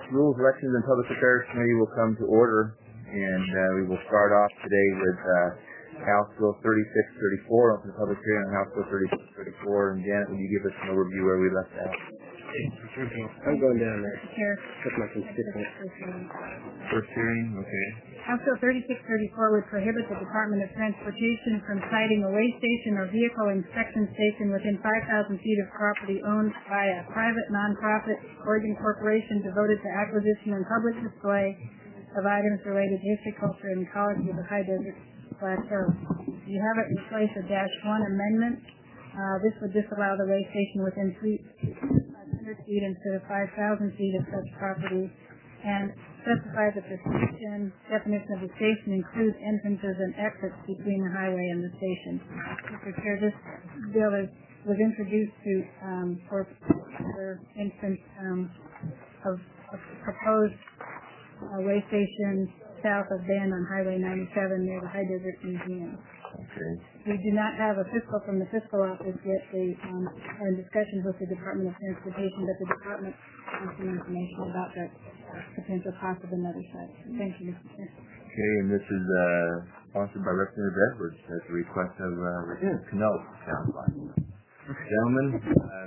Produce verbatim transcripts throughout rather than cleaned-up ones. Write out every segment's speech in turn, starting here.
Rules, Elections, and Public Affairs Committee will come to order, and uh, we will start off today with uh, House Bill thirty-six thirty-four, open the public hearing on House Bill thirty-six thirty-four. And Janet, will you give us an overview where we left out? I'm going down there. Here. That's my constituent. First hearing, okay. House Bill thirty-six thirty-four would prohibit the Department of Transportation from siting a weigh station or vehicle inspection station within five thousand feet of property owned by a private nonprofit Oregon corporation devoted to acquisition and public display of items related to history, culture, and ecology of the high desert plateau. You have it in place a dash one amendment. Uh, this would disallow the weigh station within three hundred feet instead of five thousand feet of such property, and specify that the station definition of the station includes entrances and exits between the highway and the station. Mister Chair, this bill is, was introduced to um, for, for instance um, of a proposed uh, weigh station south of Bend on Highway ninety-seven near the High Desert Museum. Okay. We do not have a fiscal from the fiscal office yet. They um, are in discussions with the Department of Transportation, but the department has some information about that potential cost of another site. Thank you, Mister Chair. Okay, and this is uh, sponsored by Representative Edwards at the request of uh, Representative Canoe, sounds like. Gentlemen, uh,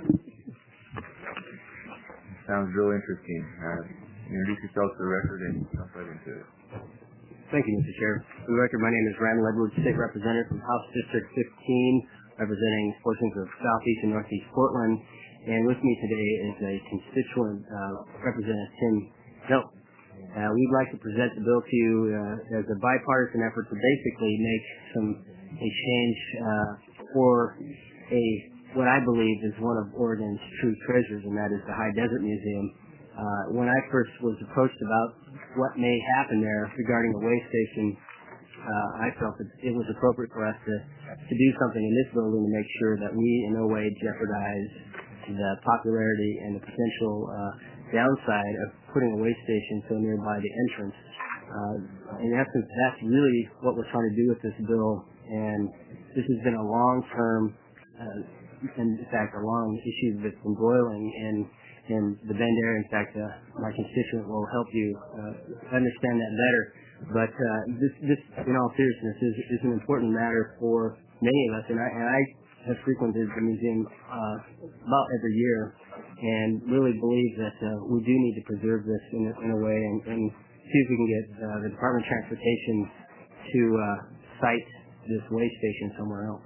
sounds real interesting. Uh, introduce yourself to the record and jump right into it. Thank you, Mister Chair. For the record, my name is Randall Edwards, State Representative from House District fifteen, representing portions of Southeast and Northeast Portland. And with me today is a constituent, uh, Representative Tim Canoe. Uh, we'd like to present the bill to you uh, as a bipartisan effort to basically make some a change uh, for a what I believe is one of Oregon's true treasures, and that is the High Desert Museum. Uh, when I first was approached about what may happen there regarding the weigh station, uh, I felt that it was appropriate for us to, to do something in this building to make sure that we in no way jeopardize the popularity and the potential uh, downside of putting a weigh station so nearby the entrance. Uh, in essence, that's really what we're trying to do with this bill, and this has been a long-term, uh, and in fact, a long issue that's been boiling in in the Bend area. In fact, uh, my constituent will help you uh, understand that better. But uh, this, this, in all seriousness, is, is an important matter for many of us. And I, and I have frequented the museum uh, about every year, and really believe that uh, we do need to preserve this in a, in a way, and, and see if we can get uh, the Department of Transportation to uh, site this weigh station somewhere else.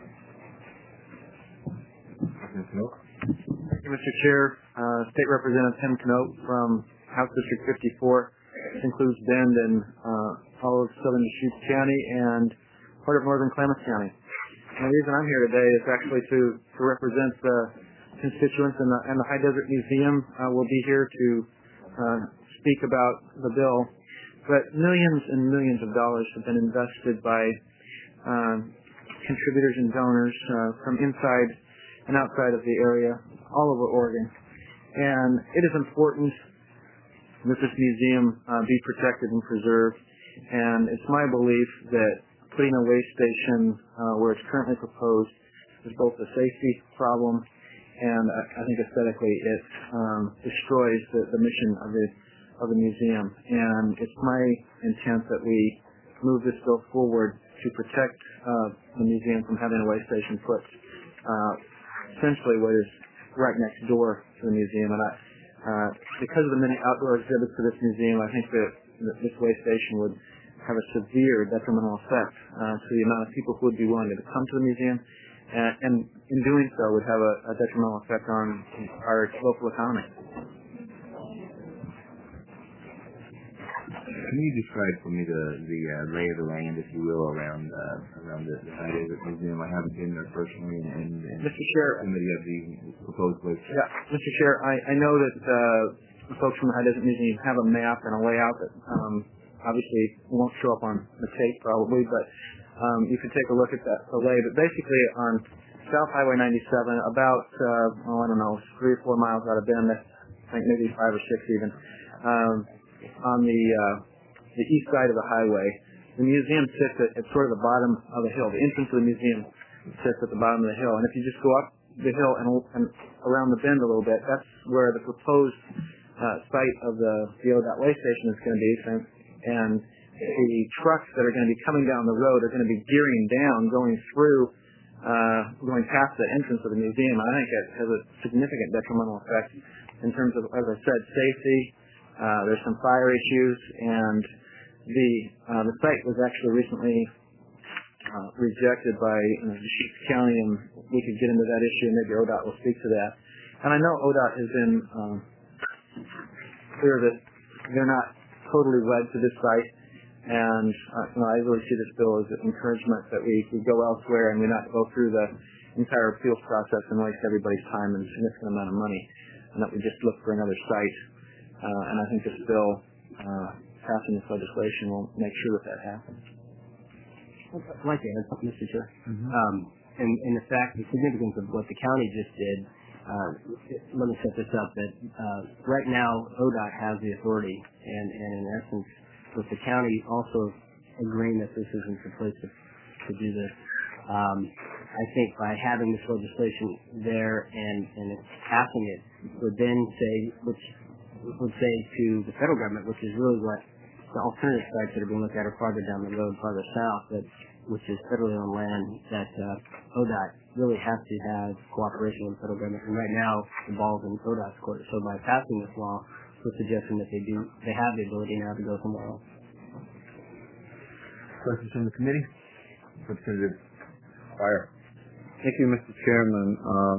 Thank you, Mister Chair. Uh, State Representative Tim Canoe from House District fifty-four. This includes Bend and uh, all of southern Deschutes County and part of northern Klamath County. And the reason I'm here today is actually to, to represent the constituents, and the, and the High Desert Museum uh, will be here to uh, speak about the bill. But millions and millions of dollars have been invested by uh, contributors and donors uh, from inside and outside of the area, all over Oregon. And it is important that this museum uh, be protected and preserved. And it's my belief that putting a weigh station uh, where it's currently proposed is both a safety problem, and I, I think aesthetically it um, destroys the, the mission of the of the museum. And it's my intent that we move this bill forward to protect uh, the museum from having a weigh station put uh, essentially what is right next door to the museum. And I, uh, because of the many outdoor exhibits to this museum, I think that, that this weigh station would have a severe detrimental effect uh, to the amount of people who would be willing to come to the museum, and, and in doing so would have a, a detrimental effect on our local economy. Can you describe for me the the uh, lay of the land, if you will, around uh, around the, the High Desert Museum? I haven't been there personally, and, and, and Mister Chair, somebody of the proposed place. Yeah, Mister Chair, I, I know that uh, the folks from the High Desert Museum have a map and a layout that um, obviously won't show up on the tape probably, but um, you can take a look at that the lay. But basically, on South Highway ninety-seven, about uh, oh I don't know, three or four miles out of Bend, I think maybe five or six even. Um, on the uh, the east side of the highway, the museum sits at, at sort of the bottom of the hill. The entrance of the museum sits at the bottom of the hill, and if you just go up the hill and, and around the bend a little bit, that's where the proposed uh, site of the, the O D O T way station is going to be, and the trucks that are going to be coming down the road are going to be gearing down, going through, uh, going past the entrance of the museum. I think it has a significant detrimental effect in terms of, as I said, safety. Uh, there's some fire issues, and the uh, the site was actually recently uh, rejected by you know, Deschutes County, and we could get into that issue, and maybe O D O T will speak to that. And I know O D O T has been um, clear that they're not totally wed to this site, and uh, you know, I really see this bill as an encouragement that we, we go elsewhere and we not go through the entire appeals process and waste everybody's time and a significant amount of money, and that we just look for another site. Uh, and I think this bill, uh, passing this legislation, will make sure that that happens. I'd like to add something, Mister Chair. Mm-hmm. Um, and, and the fact, the significance of what the county just did, uh, let me set this up, that uh, right now O D O T has the authority, and, and in essence, with the county also agreeing that this isn't the place to, to do this, um, I think by having this legislation there and, and passing it would then say, which would say to the federal government, which is really what the alternative sites that are being looked at are farther down the road, farther south, that which is federally owned land, that uh, O D O T really has to have cooperation with the federal government. And right now, the ball's in O D O T's court. So by passing this law, we're suggesting that they do, they have the ability now to go somewhere else. Questions from the committee? Representative Fire. Thank you, Mister Chairman. Uh,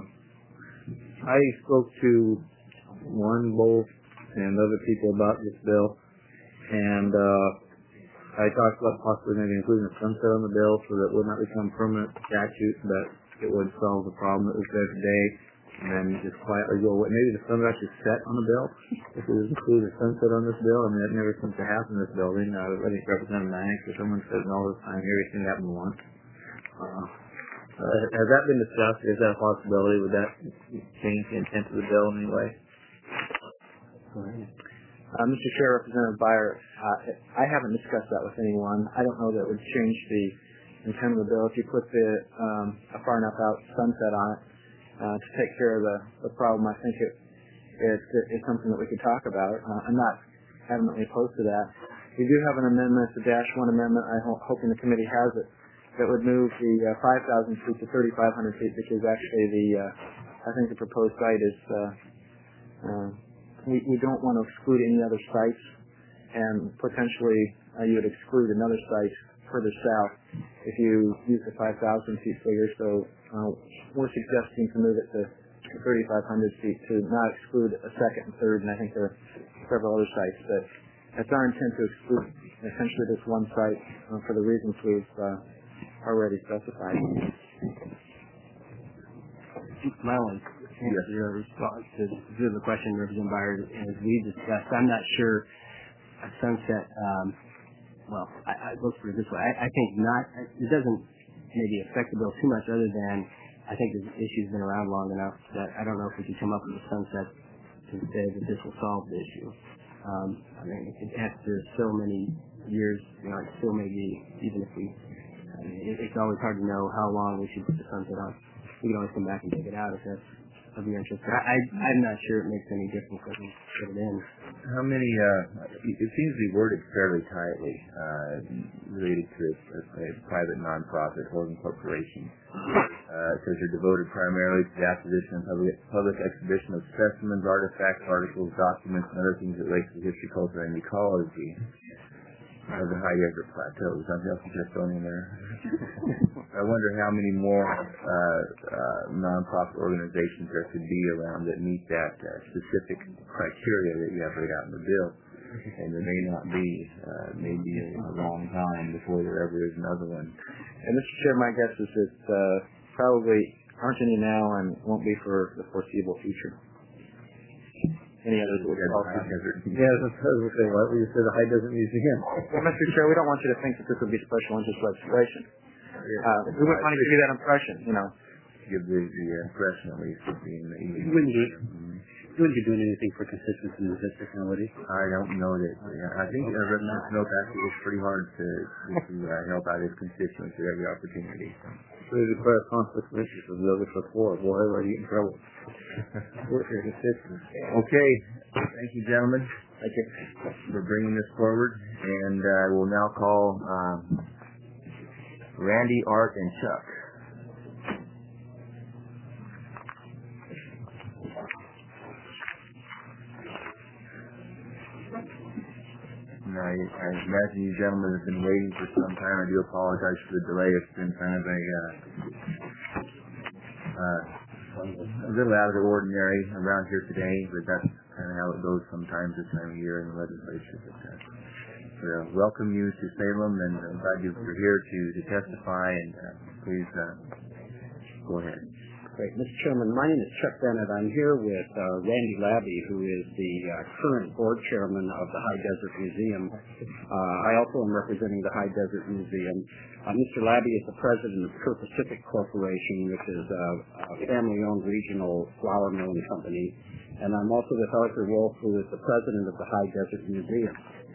I spoke to Warren Wolf and other people about this bill, and uh, I talked about possibly maybe including a sunset on the bill so that it would not become permanent statute, but it would solve the problem that was there today, and then just quietly go away. Maybe the sun would actually set on the bill if it was included a sunset on this bill. I mean, it never seems to happen in this building. Uh, I think Representative Manx or someone says all the time, everything happened once. Uh, uh, has that been discussed? Is that a possibility? Would that change the intent of the bill in any way? Uh, Mister Chair, Representative Beyer, uh, I haven't discussed that with anyone. I don't know that it would change the intent of the bill. If you put the um, a far enough out sunset on it uh, to take care of the, the problem, I think it, it it's something that we could talk about. Uh, I'm not adamantly opposed to that. We do have an amendment, the dash one amendment. I'm ho- hoping the committee has it, that would move the uh, five thousand feet to thirty-five hundred feet, because actually the uh, I think the proposed site is. Uh, uh, We, we don't want to exclude any other sites, and potentially uh, you would exclude another site further south if you use the five thousand feet figure. So uh, we're suggesting to move it to thirty-five hundred feet to not exclude a second and third, and I think there are several other sites. But it's our intent to exclude essentially this one site uh, for the reasons we've uh, already specified. My only answer your response to, to the question, Representative Beyer, as we discussed, I'm not sure a sunset, um, well, I, I, let's put it this way, I, I think not, it doesn't maybe affect the bill too much, other than I think the issue's been around long enough that I don't know if we can come up with a sunset to say that this will solve the issue. Um, I mean, it, after so many years, you know, it still may be, even if we, I mean, it, it's always hard to know how long we should put the sunset on. We can always come back and take it out if that's of your interest. I, I, I'm not sure it makes any difference if we put it in. How many, uh, it seems to be worded fairly tightly, uh, related to a, a private non-profit holding corporation. Uh, it says you're devoted primarily to the acquisition and public, public exhibition of specimens, artifacts, articles, documents, and other things that relate to history, culture, and ecology of the high desert plateaus. I'm just Chestonia there. I wonder how many more uh, uh, non-profit organizations there could be around that meet that uh, specific criteria that you have laid out in the bill. And there may not be, uh, maybe a, a long time before there ever is another one. And Mister Chair, my guess is that uh, probably aren't any now and won't be for the foreseeable future. Any others would call high desert? Yeah, that's what I was saying. Why you said the high desert museum? Well, Mister Chair, we don't want you to think that this would be special interest legislation. Uh, we wouldn't want to give you that impression, you know. Give the, the impression, at least, of being the You wouldn't be. mm-hmm. You wouldn't be doing anything for constituents in the district now, would you? I don't know that. Yeah, I think uh, Representative Snow actually works pretty hard to, to uh, help out his constituents at every opportunity. So you declare a conflict of interest with the other before. Boy, are you in trouble. Work your constituents. Okay. Thank you, gentlemen. Thank you for bringing this forward. And uh, we'll now call um, Randy, Art, and Chuck. And I, I imagine you gentlemen have been waiting for some time. I do apologize for the delay. It's been kind of a, uh, uh, a little out of the ordinary around here today, but that's kind of how it goes sometimes this time of year in the legislature. But, uh, so, uh, welcome you to Salem, and I'm glad you're here to, to testify, and uh, please uh, go ahead. Great. Mister Chairman, my name is Chuck Bennett. I'm here with uh, Randy Labby, who is the uh, current board chairman of the High Desert Museum. Uh, I also am representing the High Desert Museum. Uh, Mister Labby is the president of Pure Pacific Corporation, which is a, a family-owned regional flour milling company. And I'm also with Arthur Wolf, who is the president of the High Desert Museum.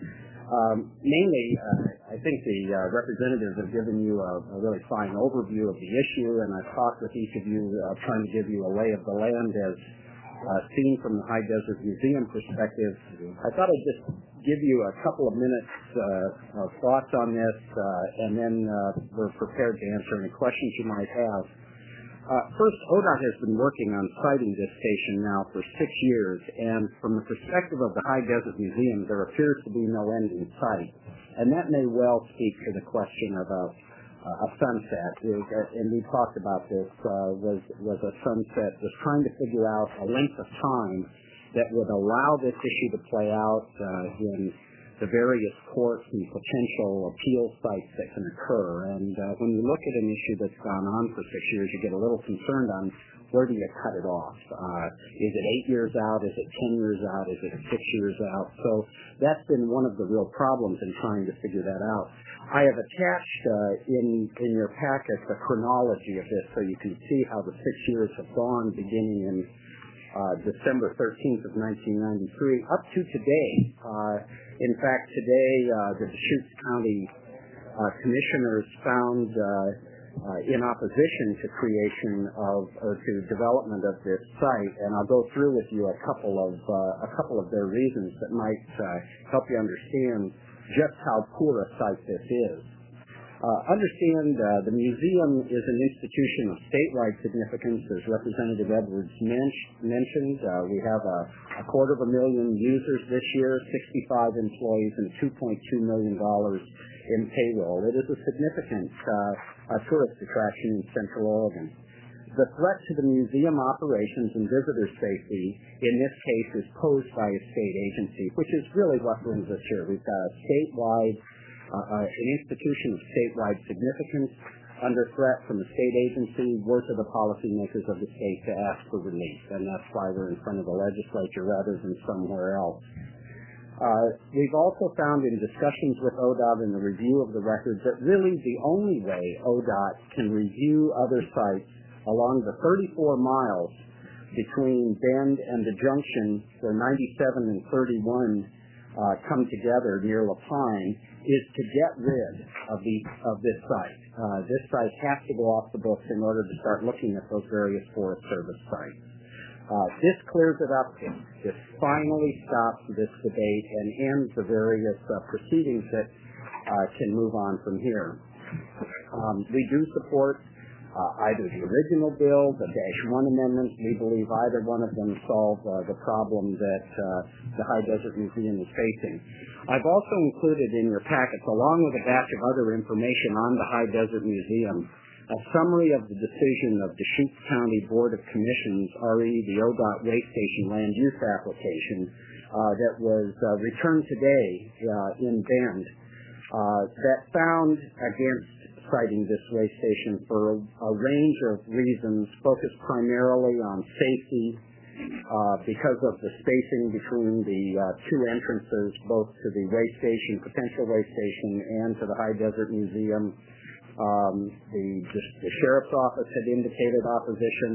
Um, mainly, uh, I think the uh, representatives have given you a, a really fine overview of the issue, and I've talked with each of you uh, trying to give you a lay of the land as uh, seen from the High Desert Museum perspective. I thought I'd just give you a couple of minutes uh, of thoughts on this, uh, and then uh, we're prepared to answer any questions you might have. Uh, first, O D O T has been working on siting this station now for six years, and from the perspective of the High Desert Museum, there appears to be no end in sight. And that may well speak to the question of a, a sunset. And we talked about this, uh, was, was a sunset, was trying to figure out a length of time that would allow this issue to play out uh, in the various courts and potential appeal sites that can occur. And uh, when you look at an issue that's gone on for six years, you get a little concerned on where do you cut it off. Uh, is it eight years out? Is it ten years out? Is it six years out? So that's been one of the real problems in trying to figure that out. I have attached uh, in, in your packet the chronology of this so you can see how the six years have gone beginning in uh, December thirteenth of nineteen ninety-three up to today. Uh, In fact, today uh, the Deschutes County uh, commissioners found uh, uh, in opposition to creation of or to development of this site, and I'll go through with you a couple of uh, a couple of their reasons that might uh, help you understand just how poor a site this is. Uh, understand uh, the museum is an institution of statewide significance, as Representative Edwards mentioned. Uh, we have a, a quarter of a million users this year, sixty-five employees, and two point two million dollars in payroll. It is a significant uh, a tourist attraction in Central Oregon. The threat to the museum operations and visitor safety in this case is posed by a state agency, which is really what brings us here. We've got a statewide Uh, an institution of statewide significance under threat from a state agency. We're to the policymakers of the state to ask for relief, and that's why we're in front of the legislature rather than somewhere else. Uh, we've also found in discussions with O D O T and the review of the records that really the only way O D O T can review other sites along the thirty-four miles between Bend and the junction where ninety-seven and thirty-one uh, come together near LaPine is to get rid of the of this site. Uh, this site has to go off the books in order to start looking at those various Forest Service sites. Uh, this clears it up. This finally stops this debate and ends the various uh, proceedings that uh, can move on from here. Um, we do support uh, either the original bill, the Dash one amendments. We believe either one of them solve uh, the problem that uh, the High Desert Museum is facing. I've also included in your packets, along with a batch of other information on the High Desert Museum, a summary of the decision of Deschutes County Board of Commissions, R E, the O D O T Waste Station Land Use Application, uh, that was uh, returned today uh, in Bend, uh, that found against siting this waste station for a, a range of reasons, focused primarily on safety, Uh, because of the spacing between the uh, two entrances, both to the waste station, potential waste station, and to the High Desert Museum. Um, the, the, the sheriff's office had indicated opposition.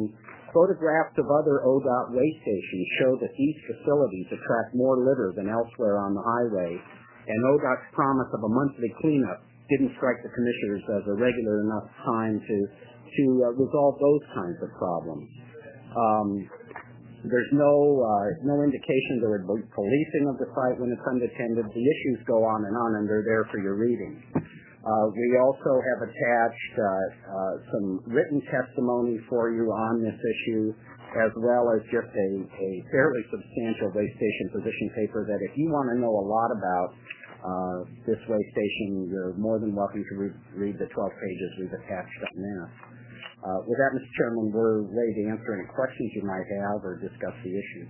Photographs of other O D O T waste stations show that these facilities attract more litter than elsewhere on the highway, and O D O T's promise of a monthly cleanup didn't strike the commissioners as a regular enough time to to uh, resolve those kinds of problems. Um, there's no uh, no indication there would be policing of the site when it's unattended. The issues go on and on, and they're there for your reading. Uh, we also have attached uh, uh, some written testimony for you on this issue, as well as just a, a fairly substantial waste station position paper that if you want to know a lot about uh, this waste station, you're more than welcome to re- read the twelve pages we've attached on that. Uh, with that, Mister Chairman, we're ready to answer any questions you might have or discuss the issue.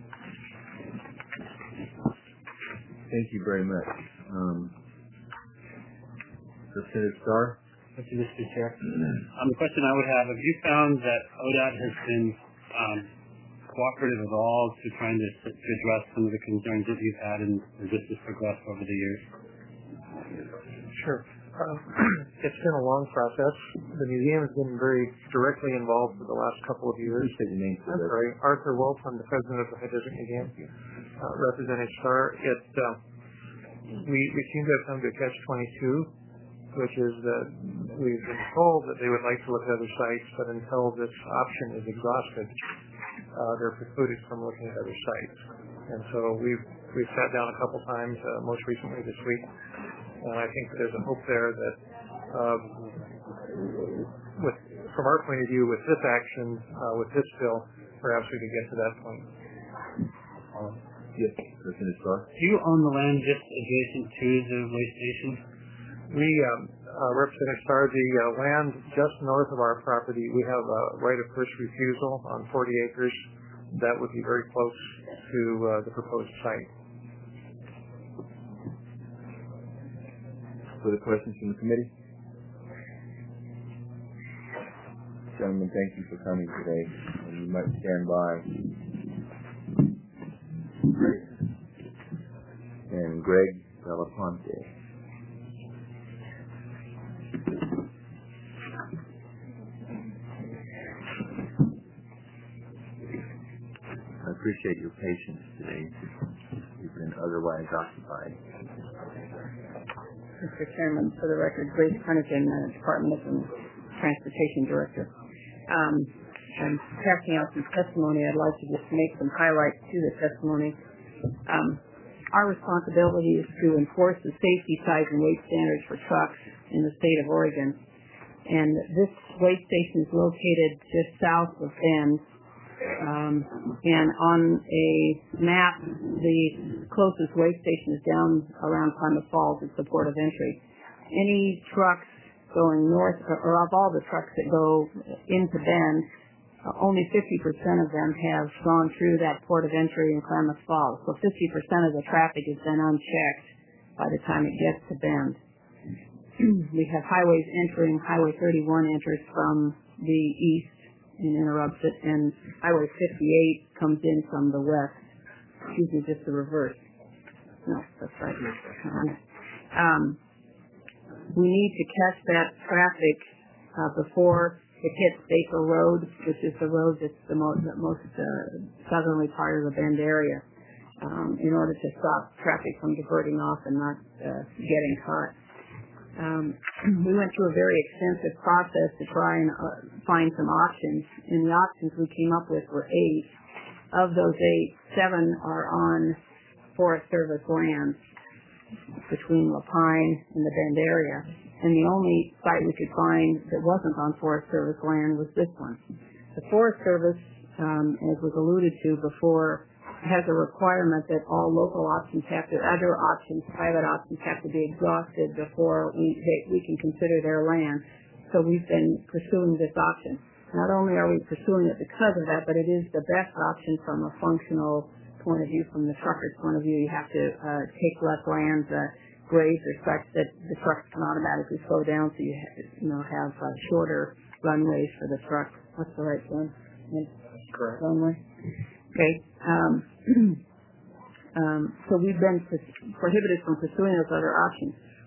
Thank you very much. Um, Representative Starr? Thank you, Mister Chair. Um, the question I would have, have you found that O D O T has been um, cooperative at all to trying to, to address some of the concerns that you've had and as this has progressed over the years? Sure. Um, it's been a long process. The museum has been very directly involved for the last couple of years. Please state your name for I'm sorry, Arthur Wolf. I'm the president of the High Desert Museum. Uh, Representative Starr, it, uh, we, we seem to have come to catch twenty-two, which is that we've been told that they would like to look at other sites, but until this option is exhausted, uh, they're precluded from looking at other sites. And so we've we've sat down a couple times, uh, most recently this week, and I think there's a hope there that, um, with, from our point of view, with this action, uh, with this bill, perhaps we could get to that point. Um, yes, Representative Starr. Do you own the land just adjacent to the waste station? We, um, uh, Representative Starr, the uh, land just north of our property, we have a right of first refusal on forty acres. That would be very close to uh, the proposed site. Further questions from the committee? Gentlemen, thank you for coming today, and you might stand by. And Greg Delaponte. I appreciate your patience today. You've been otherwise occupied. Mister Chairman, for the record, Grace Carnigan, uh, Department of Transportation Director. Um, I'm passing out some testimony. I'd like to just make some highlights to the testimony. Um, our responsibility is to enforce the safety, size, and weight standards for trucks in the state of Oregon. And this waste station is located just south of Bend. Um, and on a map, the closest waste station is down around Klamath Falls. It's the port of entry. Any trucks going north, or, or of all the trucks that go into Bend, uh, only fifty percent of them have gone through that port of entry in Klamath Falls. So fifty percent of the traffic has been unchecked by the time it gets to Bend. We have highways entering, Highway thirty-one enters from the east and interrupts it, and Highway fifty-eight comes in from the west. Excuse me, just the reverse. No, that's right. Um, we need to catch that traffic uh, before it hits Baker Road, which is the road that's the most, the most uh, southerly part of the Bend area, um, in order to stop traffic from diverting off and not uh, getting caught. Um, we went through a very extensive process to try and uh, find some options, and the options we came up with were eight. Of those eight, seven are on Forest Service land between LaPine and the Bend area, and the only site we could find that wasn't on Forest Service land was this one. The Forest Service, um, as was alluded to before, has a requirement that all local options have to, other options, private options have to be exhausted before we, they, we can consider their land. So we've been pursuing this option. Not only are we pursuing it because of that, but it is the best option from a functional point of view, from the trucker's point of view. You have to uh, take less land, uh, grades are such that the trucks can automatically slow down, so you, ha- you know, have uh, shorter runways for the truck. What's the right one? Correct. Runway. Okay. Um, um, so we've been prohibited from pursuing those other options.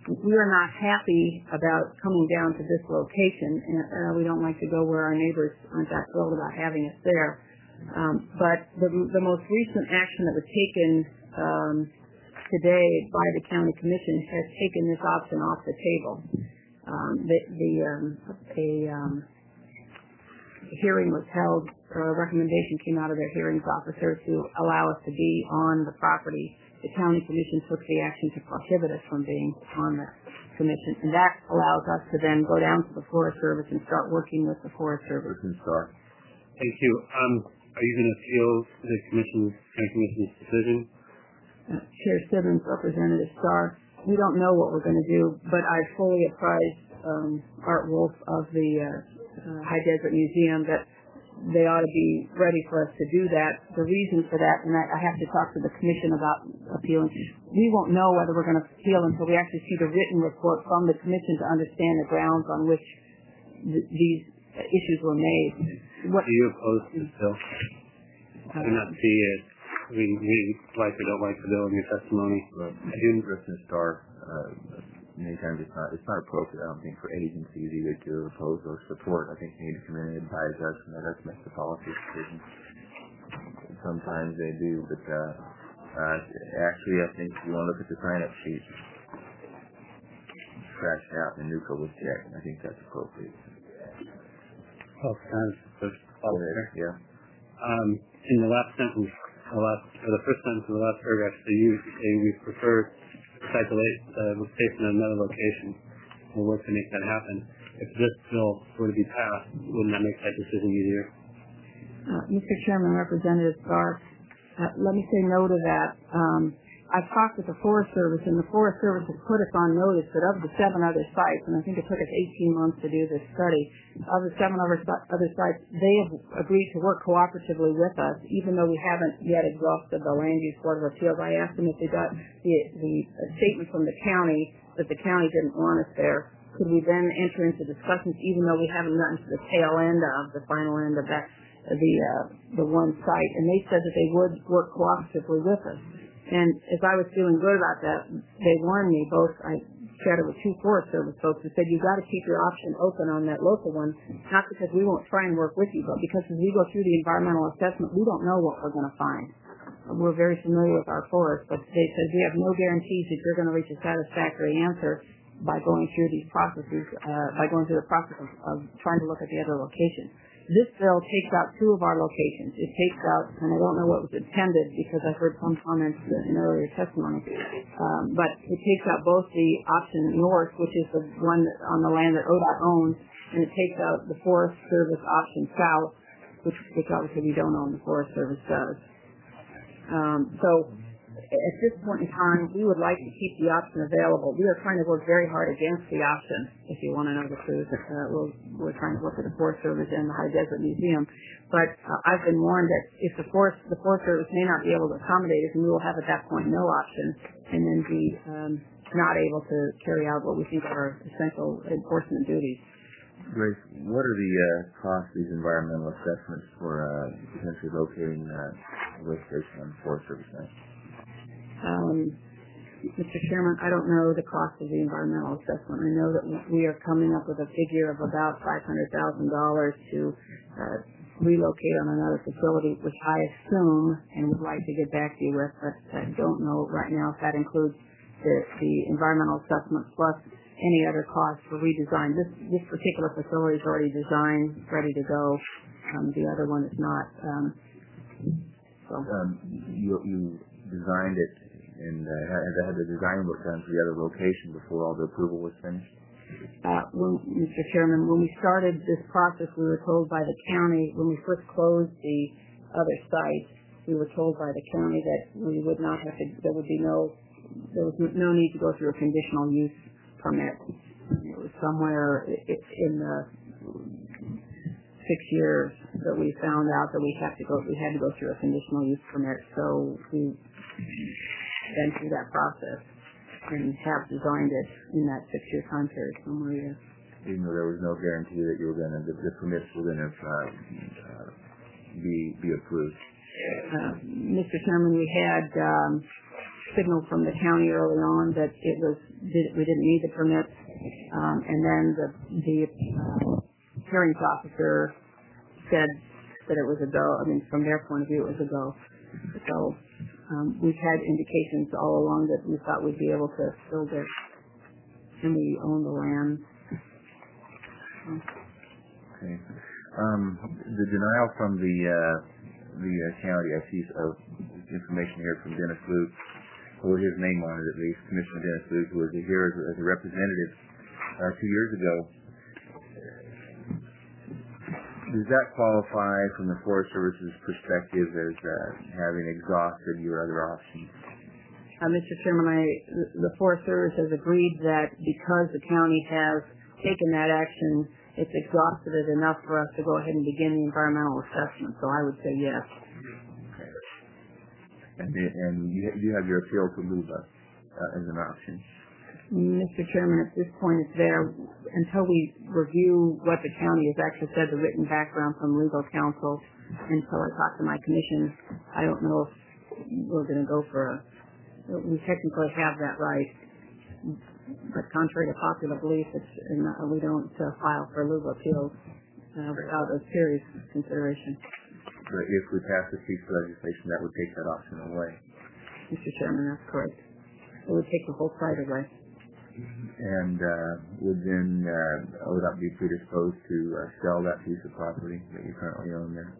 we are not happy about coming down to this location, and uh, we don't like to go where our neighbors aren't that thrilled about having us there. Um, but the, the most recent action that was taken um, today by the county commission has taken this option off the table. Um, the the um, a um, hearing was held, or a recommendation came out of their hearings officer to allow us to be on the property. The county commission took the action to prohibit us from being on the commission, and that allows us to then go down to the Forest Service and start working with the Forest Service. Thank you. Um, are you going to appeal the commission's, county commission's decision? Uh, Chair Simmons, Representative Starr, we don't know what we're going to do, but I fully apprised um, Art Wolf of the uh, uh, High Desert Museum that they ought to be ready for us to do that. The reason for that, and I, I have to talk to the commission about appealing, we won't know whether we're going to appeal until we actually see the written report from the commission to understand the grounds on which th- these issues were made. What, Do you oppose this bill? Uh, Do not see it. We, we like or don't like the bill in your testimony. Well, I do Kristen Starr, uh, many times it's not, it's not appropriate, I don't think, for agencies either to oppose or support. I think they need to come in and advise us and let us make the policy decisions. Sometimes they do, but uh, uh, actually I think if you want to look at the sign-up sheet, scratch it out and neutral was checked. I think that's appropriate. Oh, sounds good. Yeah. Um, in the last sentence, the last, or the first sentence of the last paragraph, so you say we prefer site uh, location in another location. We'll work to make that happen. If this bill were to be passed, wouldn't that make that decision easier? Uh, Mister Chairman, Representative Starr, uh, let me say no to that. Um, I've talked with the Forest Service, and the Forest Service has put us on notice that of the seven other sites, and I think it took us eighteen months to do this study, of the seven other, other sites, they have agreed to work cooperatively with us, even though we haven't yet exhausted the Land Use Board of Appeals. I asked them if they got the, the statement from the county that the county didn't want us there. Could we then enter into discussions, even though we haven't gotten to the tail end of the final end of that, the uh, the one site? And they said that they would work cooperatively with us. And as I was feeling good about that, they warned me, both, I chatted with two Forest Service folks who said, you've got to keep your option open on that local one, not because we won't try and work with you, but because as we go through the environmental assessment, we don't know what we're going to find. We're very familiar with our forest, but they said we have no guarantees that you're going to reach a satisfactory answer by going through these processes, uh, by going through the process of, of trying to look at the other locations. This bill takes out two of our locations. It takes out, and I don't know what was intended because I've heard some comments in earlier testimony, um, but it takes out both the option north, which is the one on the land that O D O T owns, and it takes out the Forest Service option south, which, which obviously we don't own, the Forest Service does. Um, so at this point in time, we would like to keep the option available. We are trying to work very hard against the option, if you want to know the truth. Uh, we're, we're trying to work with the Forest Service and the High Desert Museum. But uh, I've been warned that if the Forest, the Forest Service may not be able to accommodate us, and we will have at that point no option, and then be um, not able to carry out what we think are essential enforcement duties. Grace, what are the uh, costs of these environmental assessments for uh, potentially locating uh, a lift station on the Forest Service land? Um, Mister Chairman, I don't know the cost of the environmental assessment. I know that we are coming up with a figure of about five hundred thousand dollars to uh, relocate on another facility, which I assume and would like to get back to you with, but I don't know right now if that includes the, the environmental assessment plus any other costs for redesign. This this particular facility is already designed, ready to go. Um, the other one is not. Um, so. um, you, you designed it. And uh, has had the design work done for the other location before all the approval was finished? Uh, when, Mister Chairman, when we started this process, we were told by the county, when we first closed the other site, we were told by the county that we would not have to, there would be no, there was no need to go through a conditional use permit. It was somewhere in the six years that we found out that we had to go, we had to go through a conditional use permit. So we been through that process and have designed it in that six-year time period somewhere. Yeah. Even though there was no guarantee that you were going to, the, the permits were going to uh, uh, be be approved. Uh, Mister Chairman, we had um, signal from the county early on that it was did, we didn't need the permit, um, and then the the uh, hearings officer said that it was a go. I mean, from their point of view, it was a go. So um, we've had indications all along that we thought we'd be able to build it, and we own the land. Okay. Um, the denial from the uh, the uh, county, I see uh, information here from Dennis Luke, or his name on it at least, Commissioner Dennis Luke, who was here as, as a representative uh, two years ago. Does that qualify from the Forest Service's perspective as uh, having exhausted your other options? Uh, Mister Chairman, I, the Forest Service has agreed that because the county has taken that action, it's exhausted it enough for us to go ahead and begin the environmental assessment. So I would say yes. Okay. And, and you, you have your appeal to LUBA uh, as an option. Mister Chairman, at this point it's there until we review what the county has actually said, the written background from legal counsel, until I talk to my commission. I don't know if we're going to go for a, we technically have that right, but contrary to popular belief, it's, uh, we don't uh, file for LUBA appeals uh, without a serious consideration. But if we pass this piece of legislation, that would take that option away. Mister Chairman, that's correct. It would take the whole site away. And uh, would then uh, O D O T be predisposed to uh, sell that piece of property that you currently own there?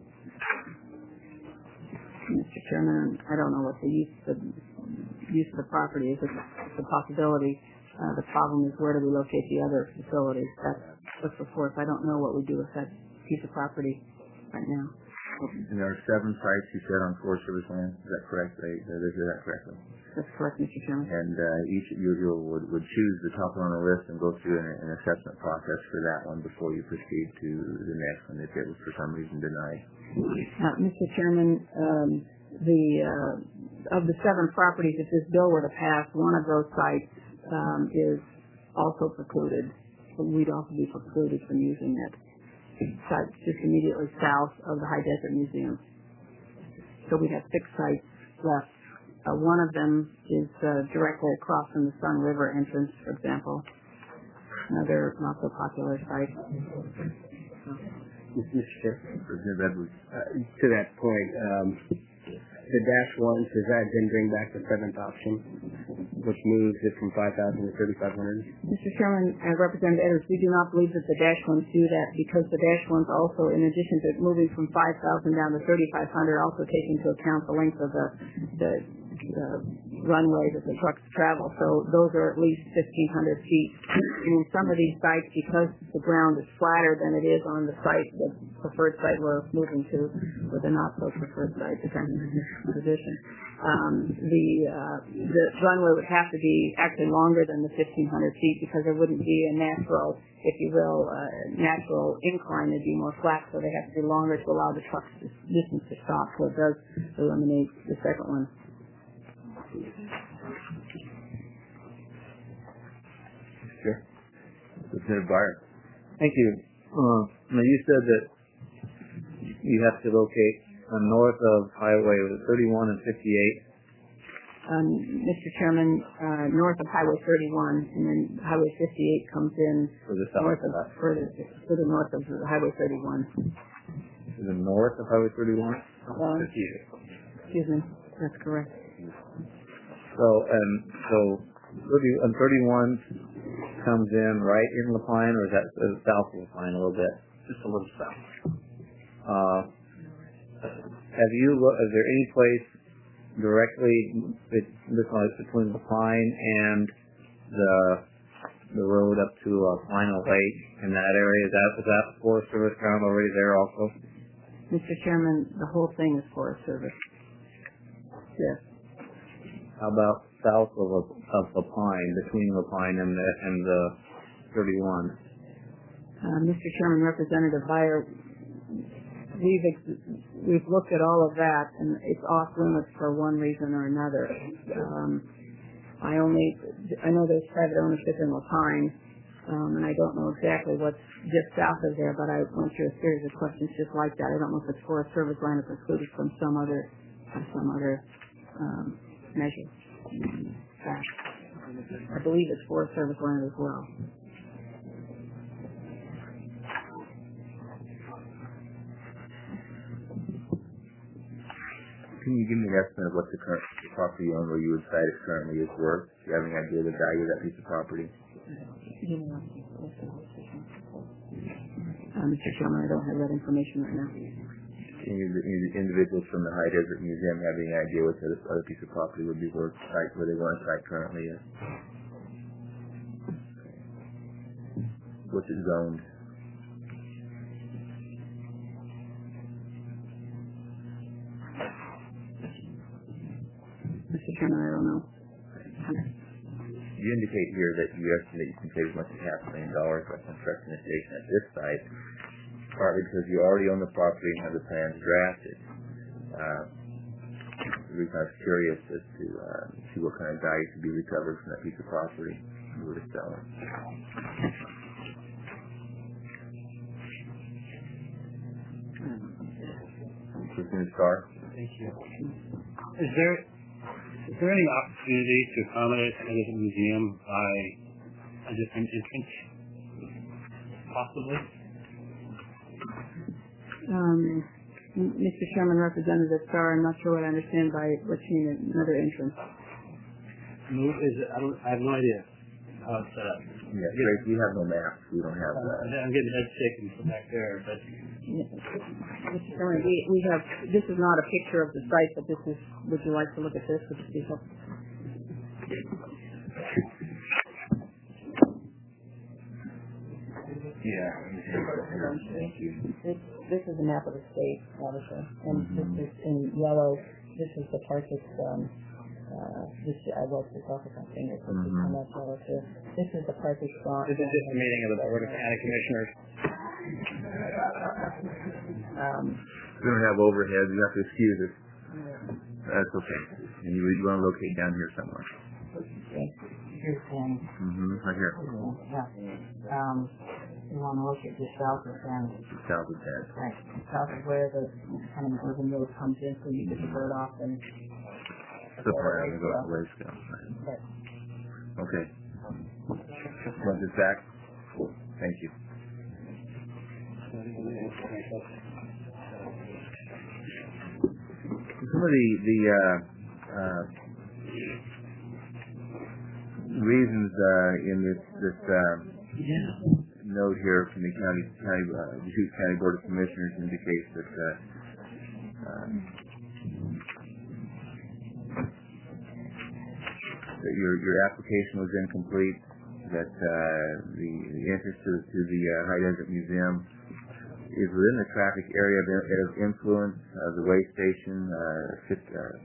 Mister Chairman, I don't know what the use of, use of the property is. It's, it's a possibility. Uh, the problem is where do we locate the other facilities? That's what's before us. I don't know what we do with that piece of property right now. And there are seven sites you said on Forest Service land. Is that correct? They, they did that correctly? That's correct, Mister Chairman. And uh, each of you, you would, would choose the top one on the list and go through an, an assessment process for that one before you proceed to the next one if it was for some reason denied. Uh, Mister Chairman, um, the uh, of the seven properties, if this bill were to pass, one of those sites um, is also precluded. We'd also be precluded from using it. Site just immediately south of the High Desert Museum. So we have six sites left. Uh, one of them is uh, directly across from the Sun River entrance, for example. Another not so popular site. Mister Chair. Uh, to that point, um, the dash ones, does that then bring back the seventh option, which moves it from five thousand to thirty-five hundred? Mister Chairman, uh, Representative Edwards, we do not believe that the dash ones do that because the dash ones also, in addition to moving from five thousand down to thirty-five hundred, also take into account the length of the, the uh, runway that the trucks travel. So those are at least fifteen hundred feet. And in some of these sites, because the ground is flatter than it is on the site, the preferred site we're moving to, or the not so preferred site, depending on the position, um, the uh, the runway would have to be actually longer than the fifteen hundred feet because there wouldn't be a natural, if you will, uh, natural incline. It'd be more flat, so they have to be longer to allow the trucks to, distance to stop. So it does eliminate the second one. Sure. Representative Byer. Thank you. Uh, now you said that you have to locate uh, north of Highway thirty-one and fifty-eight. Um, Mister Chairman, uh, north of Highway thirty-one, and then Highway fifty-eight comes in Further south north of of, that. further, further north of Highway thirty-one. To the north of Highway thirty-one? Um, excuse me, that's correct. So, and so thirty, and thirty-one comes in right in LaPine, or is that uh, south of LaPine a little bit? Just a little south. Uh, have you, lo- is there any place directly, it, this one is between LaPine and the the road up to uh, Final Lake in that area? Is that, is that Forest Service ground already there also? Mister Chairman, the whole thing is Forest Service. Yes. How about south of, of LaPine, between LaPine and the, and the thirty-one? Uh, Mister Chairman, Representative Byer, we've ex- we've looked at all of that, and it's off limits for one reason or another. Um, I only I know there's private ownership in LaPine, um, and I don't know exactly what's just south of there, but I went through a series of questions just like that. I don't know if it's Forest Service land or precluded from some other from some other um, measure. back. I believe it's Forest Service land as well. Can you give me an estimate of what the current the property owner where you would cite is currently is worth? Do you have any idea of the value of that piece of property? Uh, Mister Chairman, I don't have that information right now. Any of the any individuals from the High Desert Museum have any idea what this other piece of property would be worth, site where they want to site currently is? What's it zoned? Mister Chairman, I don't know. You indicate here that you estimate you can save as much as half a million dollars by constructing a station at this site, partly because you already own the property and have the plans drafted. Uh, the reason I was curious as to uh, see what kind of value could be recovered from that piece of property if you were to sell it. Commissioner Starr? Thank you. Is there is there any opportunity to accommodate the Desert Museum by a different entrance, possibly? Um, Mister Chairman, Representative Starr, I'm not sure what I understand by what you mean another entrance. Move is I don't I have no idea how it's set up. Yeah, Grace, we have no maps. We don't have that. I'm getting head shaking from back there, but Mister Chairman, we, we have, this is not a picture of the site, but this is, would you like to look at this? Would this be helpful? Yeah. Thank you. This, this is a map of the state, obviously, and this is in yellow. This is the part that's, um, uh, this, I wrote this off with my finger, so it's on that yellow too. This is the part that's gone. This is just a meeting of the Board of County Commissioners. Um, We don't have overhead. You have to excuse us. That's okay. And you, you want to locate down here somewhere. okay. Here's ten. Mm-hmm. Right here. Yeah. Um, you want to look at just south of ten. South of that. Right. South of where the kind of urban road comes in, so you get the bird off and. The plan to go to Waste Go. Right. Okay. Want this back? Thank you. Some of the the uh, uh, reasons uh, in this this uh, note here from the county county uh, Deschutes County Board of Commissioners indicates that uh, uh, that your your application was incomplete, that uh, the, the entrance to, to the uh, High Desert Museum is within the traffic area of, of influence of the way station. Uh, fit, uh,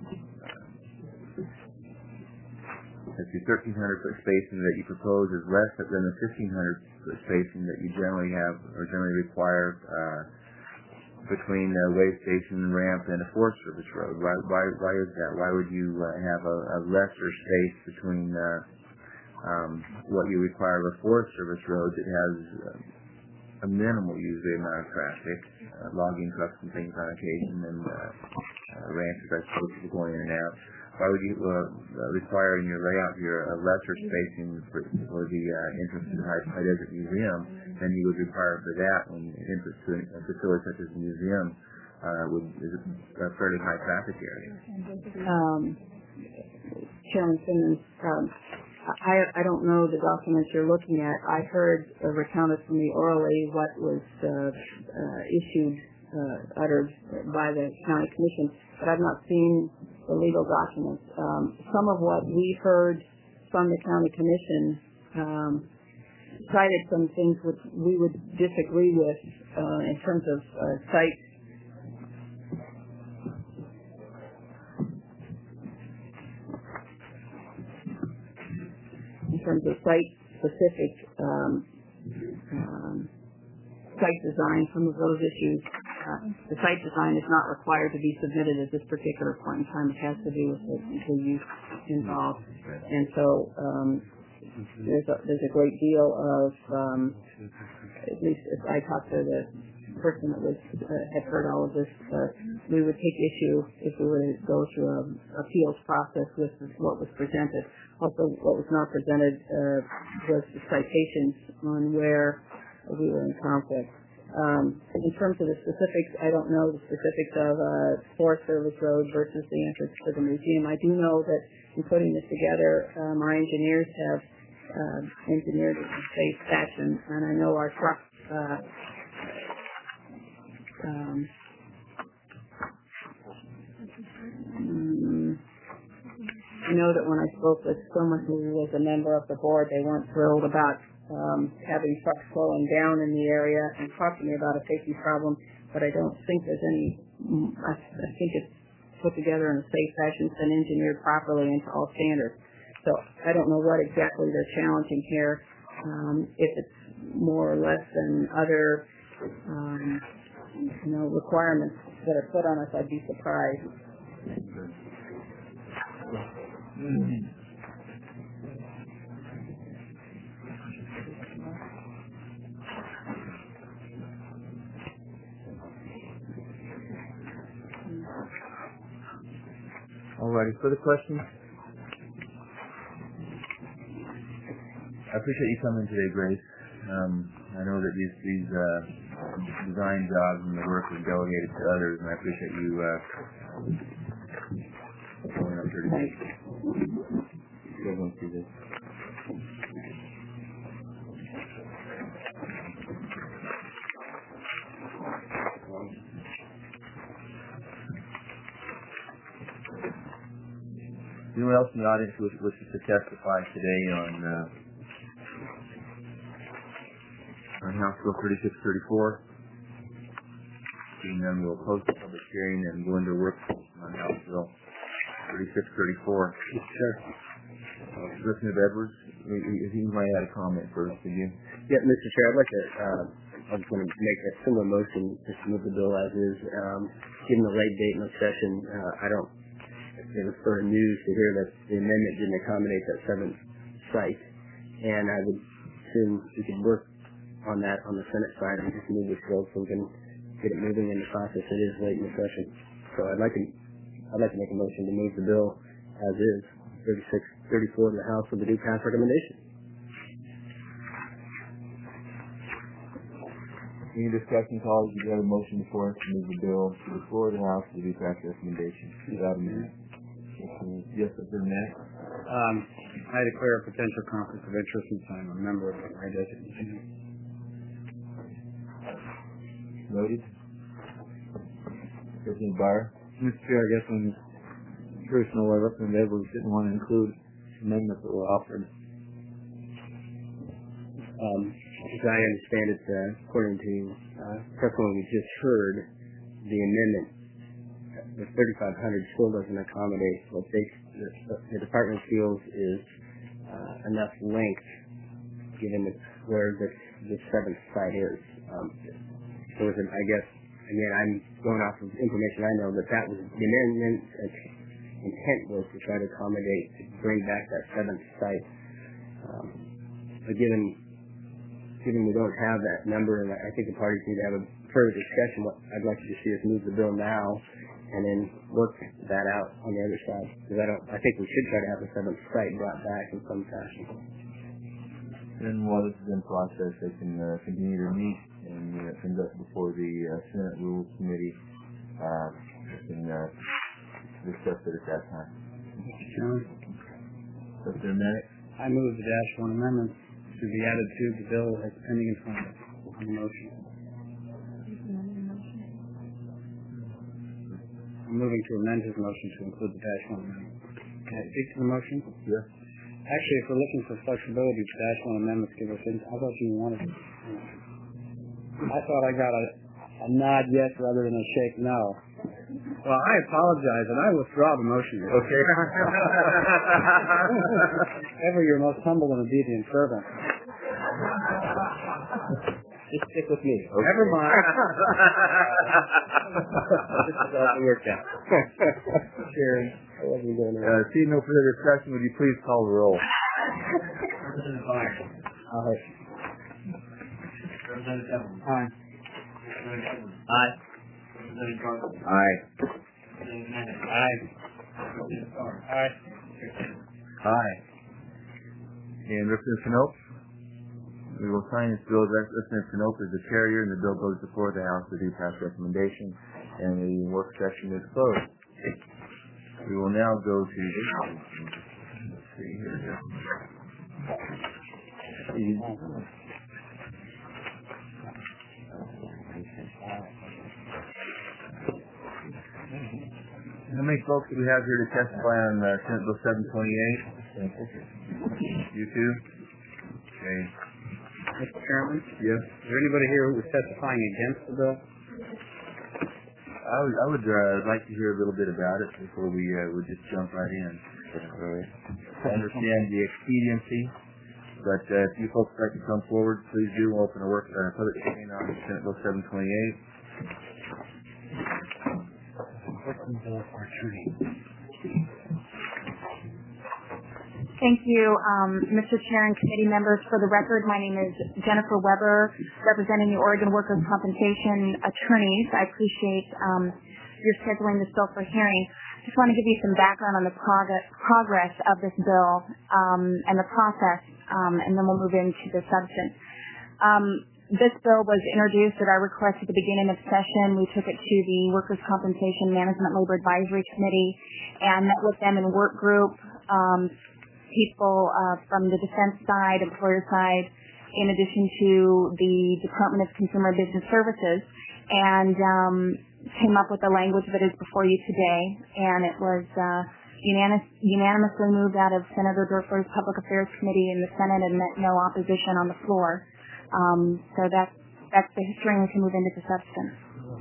that the thirteen hundred foot spacing that you propose is less than the fifteen hundred foot spacing that you generally have or generally require uh, between the way station ramp and a Forest Service road. Why, why, why is that? Why would you uh, have a, a lesser space between uh, um, what you require of a Forest Service road that has uh, a minimal usually amount of traffic, uh, logging trucks and things on occasion, and uh, uh, ranchers, I suppose, people going in and out? Why would you uh, require in your layout here a lesser spacing for, for the uh, entrance to the High, High Desert Museum than you would require for that when entrance to a facility such as a museum uh, would, is a fairly high traffic area? Um, Chairman Simmons, um, I, I don't know the documents you're looking at. I heard uh, recounted for me orally what was uh, uh, issued, uh, uttered by the county commission, but I've not seen the legal documents. Um, some of what we heard from the county commission um, cited some things which we would disagree with uh, in terms of uh, site in terms of site-specific um, um, site design, some of those issues. Uh, the site design is not required to be submitted at this particular point in time. It has to do with the, the use involved. And so um, there's, a, there's a great deal of, um, at least if I talked to the person that was uh, had heard all of this, uh, we would take issue if we were to go through an appeals process with what was presented. Also, what was not presented uh, was the citations on where we were in conflict. Um, in terms of the specifics, I don't know the specifics of uh, Forest Service Road versus the entrance to the museum. I do know that in putting this together, uh, my engineers have uh, engineered it in a safe fashion, and I know our truck uh, um, mm, I know that when I spoke with someone who was a member of the board, they weren't thrilled about Um, having trucks slowing down in the area and talked to me about a safety problem, but I don't think there's any, I, I think it's put together in a safe fashion, it's been engineered properly and to all standards. So I don't know what exactly they're challenging here, um, if it's more or less than other, um, you know, requirements that are put on us. I'd be surprised. Mm-hmm. Alrighty, further questions? I appreciate you coming today, Grace. Um, I know that these these uh, design jobs and the work is delegated to others, and I appreciate you uh, going up here today. Go and see this. Anyone else in the audience who wishes to testify today on uh, on House Bill thirty-six thirty-four? Seeing none, we'll close the public hearing and go into work on House Bill thirty-six thirty-four. Yes, sir. Uh, Representative Edwards, I think you might add a comment first, did you? Yeah, Mister Chair, I'd like to, uh, I just want to make a similar motion just to move the bill as is. Um, given the late date in the session, uh, I don't It was sort of news to hear that the amendment didn't accommodate that seventh site, and I would assume we could work on that on the Senate side and just move this bill so we can get it moving in the process. It is late in the session, so I'd like to I'd like to make a motion to move the bill as is, thirty-six thirty-four in the House with the due pass recommendation. Any discussion, colleagues? You have a motion before us to move the bill to the floor of the House with the due pass recommendation. Without a minute. Yes, Mister Matt. Um, I declare a potential conflict of interest since I'm a member of the High Desert Museum. Noted. President Byer. Mister Chair, I guess on personal level, Representative Edwards didn't want to include amendments that were offered. Um, as I understand it, uh, according to uh, testimony we just heard, the amendment, the thirty-five hundred still doesn't accommodate what they, the, the department feels is uh, enough length given the, where the, the seventh site is. Um, so it, I guess, again, I'm going off of information I know, that that was the amendment uh, intent was to try to accommodate, to bring back that seventh site. Um, but given, given we don't have that number, and I think the parties need to have a further discussion, what I'd like to see is move the bill now and then work that out on the other side. Because I don't, I think we should try to have the seventh site brought back in some fashion. And while this is in process, they can uh, continue to meet and uh, conduct before the uh, Senate Rules Committee. Uh, and uh, discuss it at that time. Mister Chairman, Mister Maddox. I move the dash one amendments to be added to the bill as pending in front of us on the motion. I'm moving to amend his motion to include the dash one amendment. Can I speak to the motion? Yes. Actually, if we're looking for flexibility, the dash one amendments give us in. I thought you wanted it. I thought I got a, a nod yes rather than a shake no. Well, I apologize, and I withdraw the motion. Okay. Ever your most humble and obedient servant. Just stick with me. Okay. Never mind. This is all the work out. Sharon. I wasn't doing it. Uh, seeing no further discussion, would you please call the roll? Representative Byer. Aye. Representative Evans. Aye. Representative Edwards. Aye. Representative Aye. Aye. Aye. Aye. And Representative Knope? We will sign this bill as Representative Knope is the carrier, and the bill goes before the House with due pass recommendation, and the work session is closed. We will now go to the... Let's see here. How many folks do we have here to testify on uh, Senate Bill seven twenty-eight? You two? Okay. Mister Chairman? Yes. Is there anybody here who was testifying against the bill? I would, I would uh, like to hear a little bit about it before we uh, would just jump right in. I understand the expediency, but uh, if you folks would like to come forward, please do. We'll open a work, uh, public hearing on Senate Bill seven twenty-eight. Thank you, um, Mister Chair and committee members. For the record, my name is Jennifer Weber, representing the Oregon Workers' Compensation attorneys. I appreciate um, your scheduling this bill for hearing. I just want to give you some background on the prog- progress of this bill um, and the process, um, and then we'll move into the substance. Um, this bill was introduced at our request at the beginning of session. We took it to the Workers' Compensation Management Labor Advisory Committee and met with them in work group. Um, people uh, from the defense side, employer side, in addition to the Department of Consumer Business Services, and um, came up with the language that is before you today. And it was uh, unanimous, unanimously moved out of Senator Durfler's Public Affairs Committee in the Senate and met no opposition on the floor. Um, so that's, that's the history, and we can move into the substance.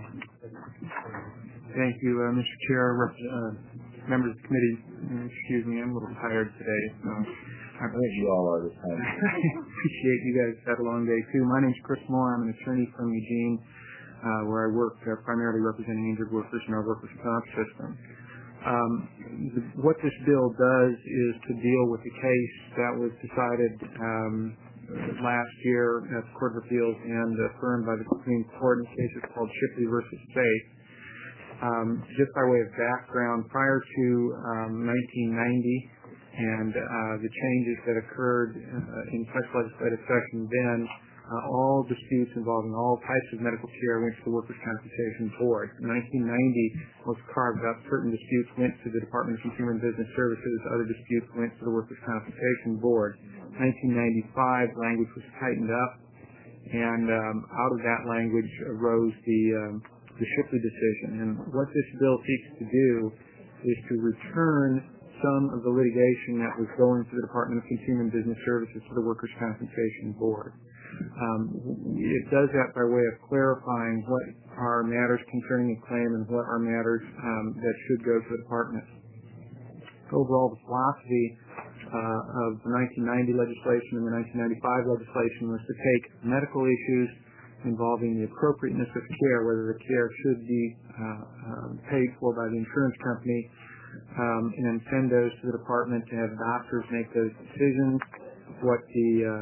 Thank you, uh, Mister Chair, Rep- uh, members of the committee. Excuse me, I'm a little tired today. So I think you all are this time. I appreciate you guys had a long day too. My name's Chris Moore. I'm an attorney from Eugene, uh, where I work uh, primarily representing injured workers in our workers' comp system. Um, the, what this bill does is to deal with a case that was decided um, last year at the Court of Appeals and affirmed by the Supreme Court in a case called Shipley versus Faith. Um, just by way of background, prior to um, nineteen ninety and uh, the changes that occurred uh, in such legislative session then, uh, all disputes involving all types of medical care went to the Workers' Compensation Board. In nineteen ninety was carved up. Certain disputes went to the Department of Consumer and Business Services. Other disputes went to the Workers' Compensation Board. nineteen ninety-five, language was tightened up, and um, out of that language arose the um, the Shipley decision. And what this bill seeks to do is to return some of the litigation that was going to the Department of Consumer and Business Services to the Workers' Compensation Board. Um, it does that by way of clarifying what are matters concerning a claim and what are matters um, that should go to the department. Overall, the philosophy uh, of the nineteen ninety legislation and the nineteen ninety-five legislation was to take medical issues involving the appropriateness of care, whether the care should be uh, uh, paid for by the insurance company, um, and send those to the department to have doctors make those decisions. What the um,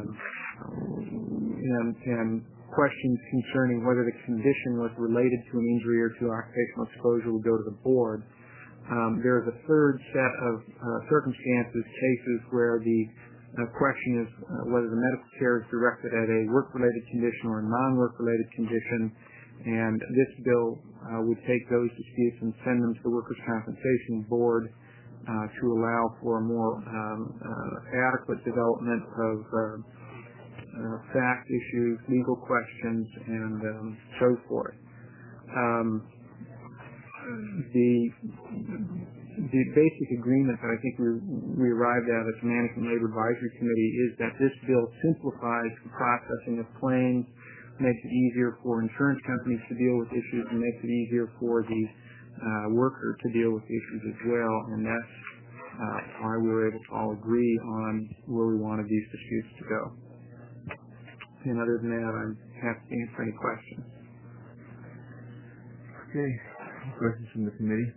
and, and questions concerning whether the condition was related to an injury or to occupational exposure would go to the board. Um, there is a third set of uh, circumstances, cases where the The question is uh, whether the medical care is directed at a work-related condition or a non-work-related condition, and this bill uh, would take those disputes and send them to the Workers' Compensation Board uh, to allow for a more um, uh, adequate development of uh, uh, fact issues, legal questions, and um, so forth. Um, the The basic agreement that I think we, we arrived at at the Management Labor Advisory Committee is that this bill simplifies the processing of claims, makes it easier for insurance companies to deal with issues, and makes it easier for the uh, worker to deal with issues as well. And that's uh, why we were able to all agree on where we wanted these disputes to go. And other than that, I'm happy to answer any questions. Okay. Questions from the committee?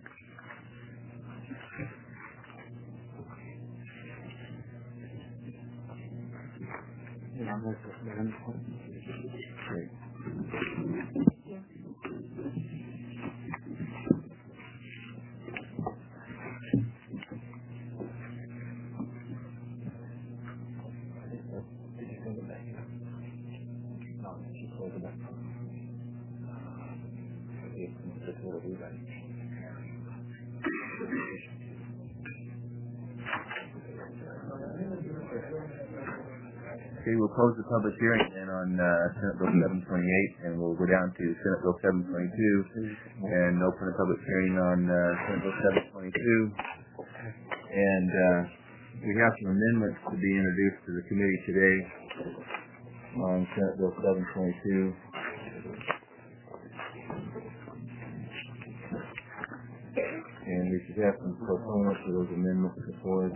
Okay, we'll close the public hearing then on uh, Senate Bill seven twenty-eight, and we'll go down to Senate Bill seven twenty-two and open a public hearing on uh, Senate Bill seven twenty-two. And uh, we have some amendments to be introduced to the committee today on Senate Bill seven twenty-two. And we should have some proponents for those amendments before us.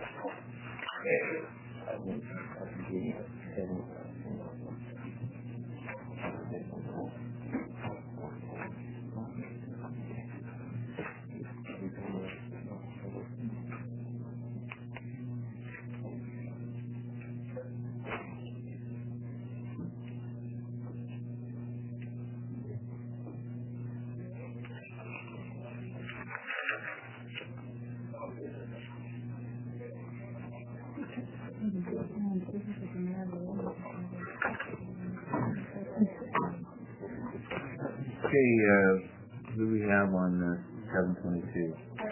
Okay, uh, who do we have on uh, seven twenty-two?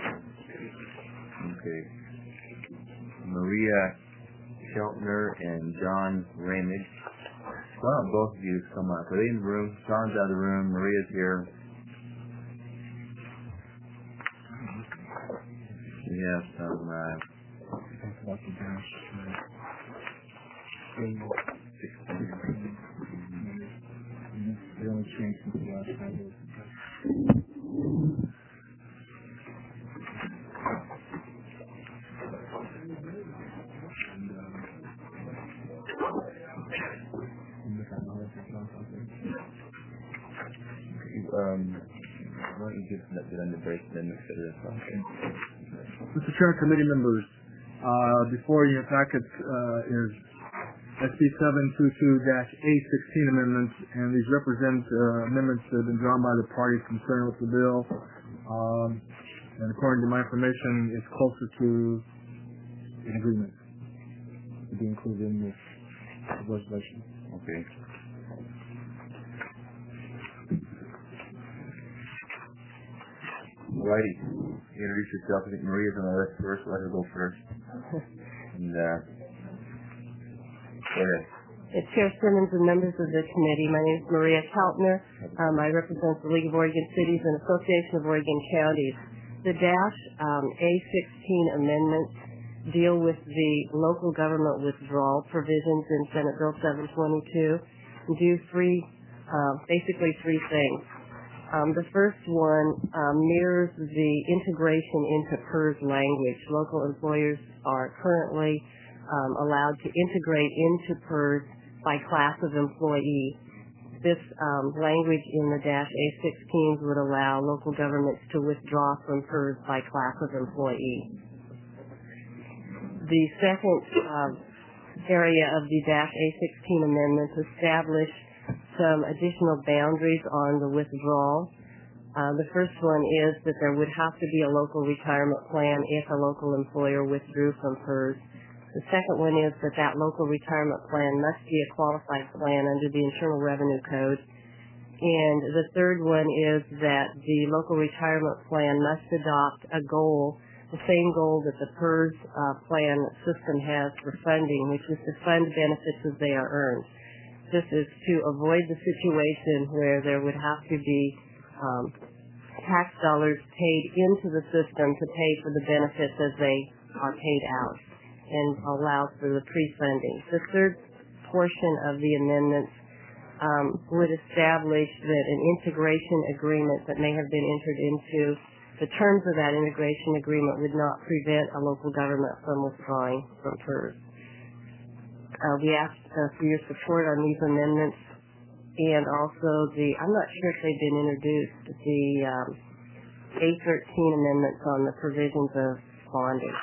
Okay. Maria Sheltner and John Ramage. Why don't both of you come up? Are they in the room? John's out of the room. Maria's here. We have some uh, the only change since the last time was um, why don't you give that to them to break them instead of this? Mister Chair, committee members, uh, before you in your packet uh, is S B seven twenty-two dash A sixteen amendments, and these represent uh, amendments that have been drawn by the parties concerned with the bill. Um, and according to my information, it's closer to an agreement to be included in this legislation. Okay. Alrighty. Introduce yourself. I think Maria's on the list first. Let her go first. And uh, go ahead. It's Chair Simmons and members of the committee. My name is Maria Keltner. Um, I represent the League of Oregon Cities and Association of Oregon Counties. The dash um, A sixteen amendments deal with the local government withdrawal provisions in Senate Bill seven twenty-two and do three, uh, basically three things. Um, the first one um, mirrors the integration into PERS language. Local employers are currently um, allowed to integrate into PERS by class of employee. This um, language in the dash A sixteens would allow local governments to withdraw from PERS by class of employee. The second uh, area of the dash A sixteen amendments establish some additional boundaries on the withdrawal. Uh, the first one is that there would have to be a local retirement plan if a local employer withdrew from PERS. The second one is that that local retirement plan must be a qualified plan under the Internal Revenue Code. And the third one is that the local retirement plan must adopt a goal, the same goal that the PERS uh, plan system has for funding, which is to fund benefits as they are earned. This is to avoid the situation where there would have to be um, tax dollars paid into the system to pay for the benefits as they are paid out, and allow for the pre-funding. The third portion of the amendments um, would establish that an integration agreement that may have been entered into, the terms of that integration agreement would not prevent a local government from withdrawing from PERS. Uh, we asked uh, for your support on these amendments, and also the, I'm not sure if they've been introduced, the um, A thirteen amendments on the provisions of bonding.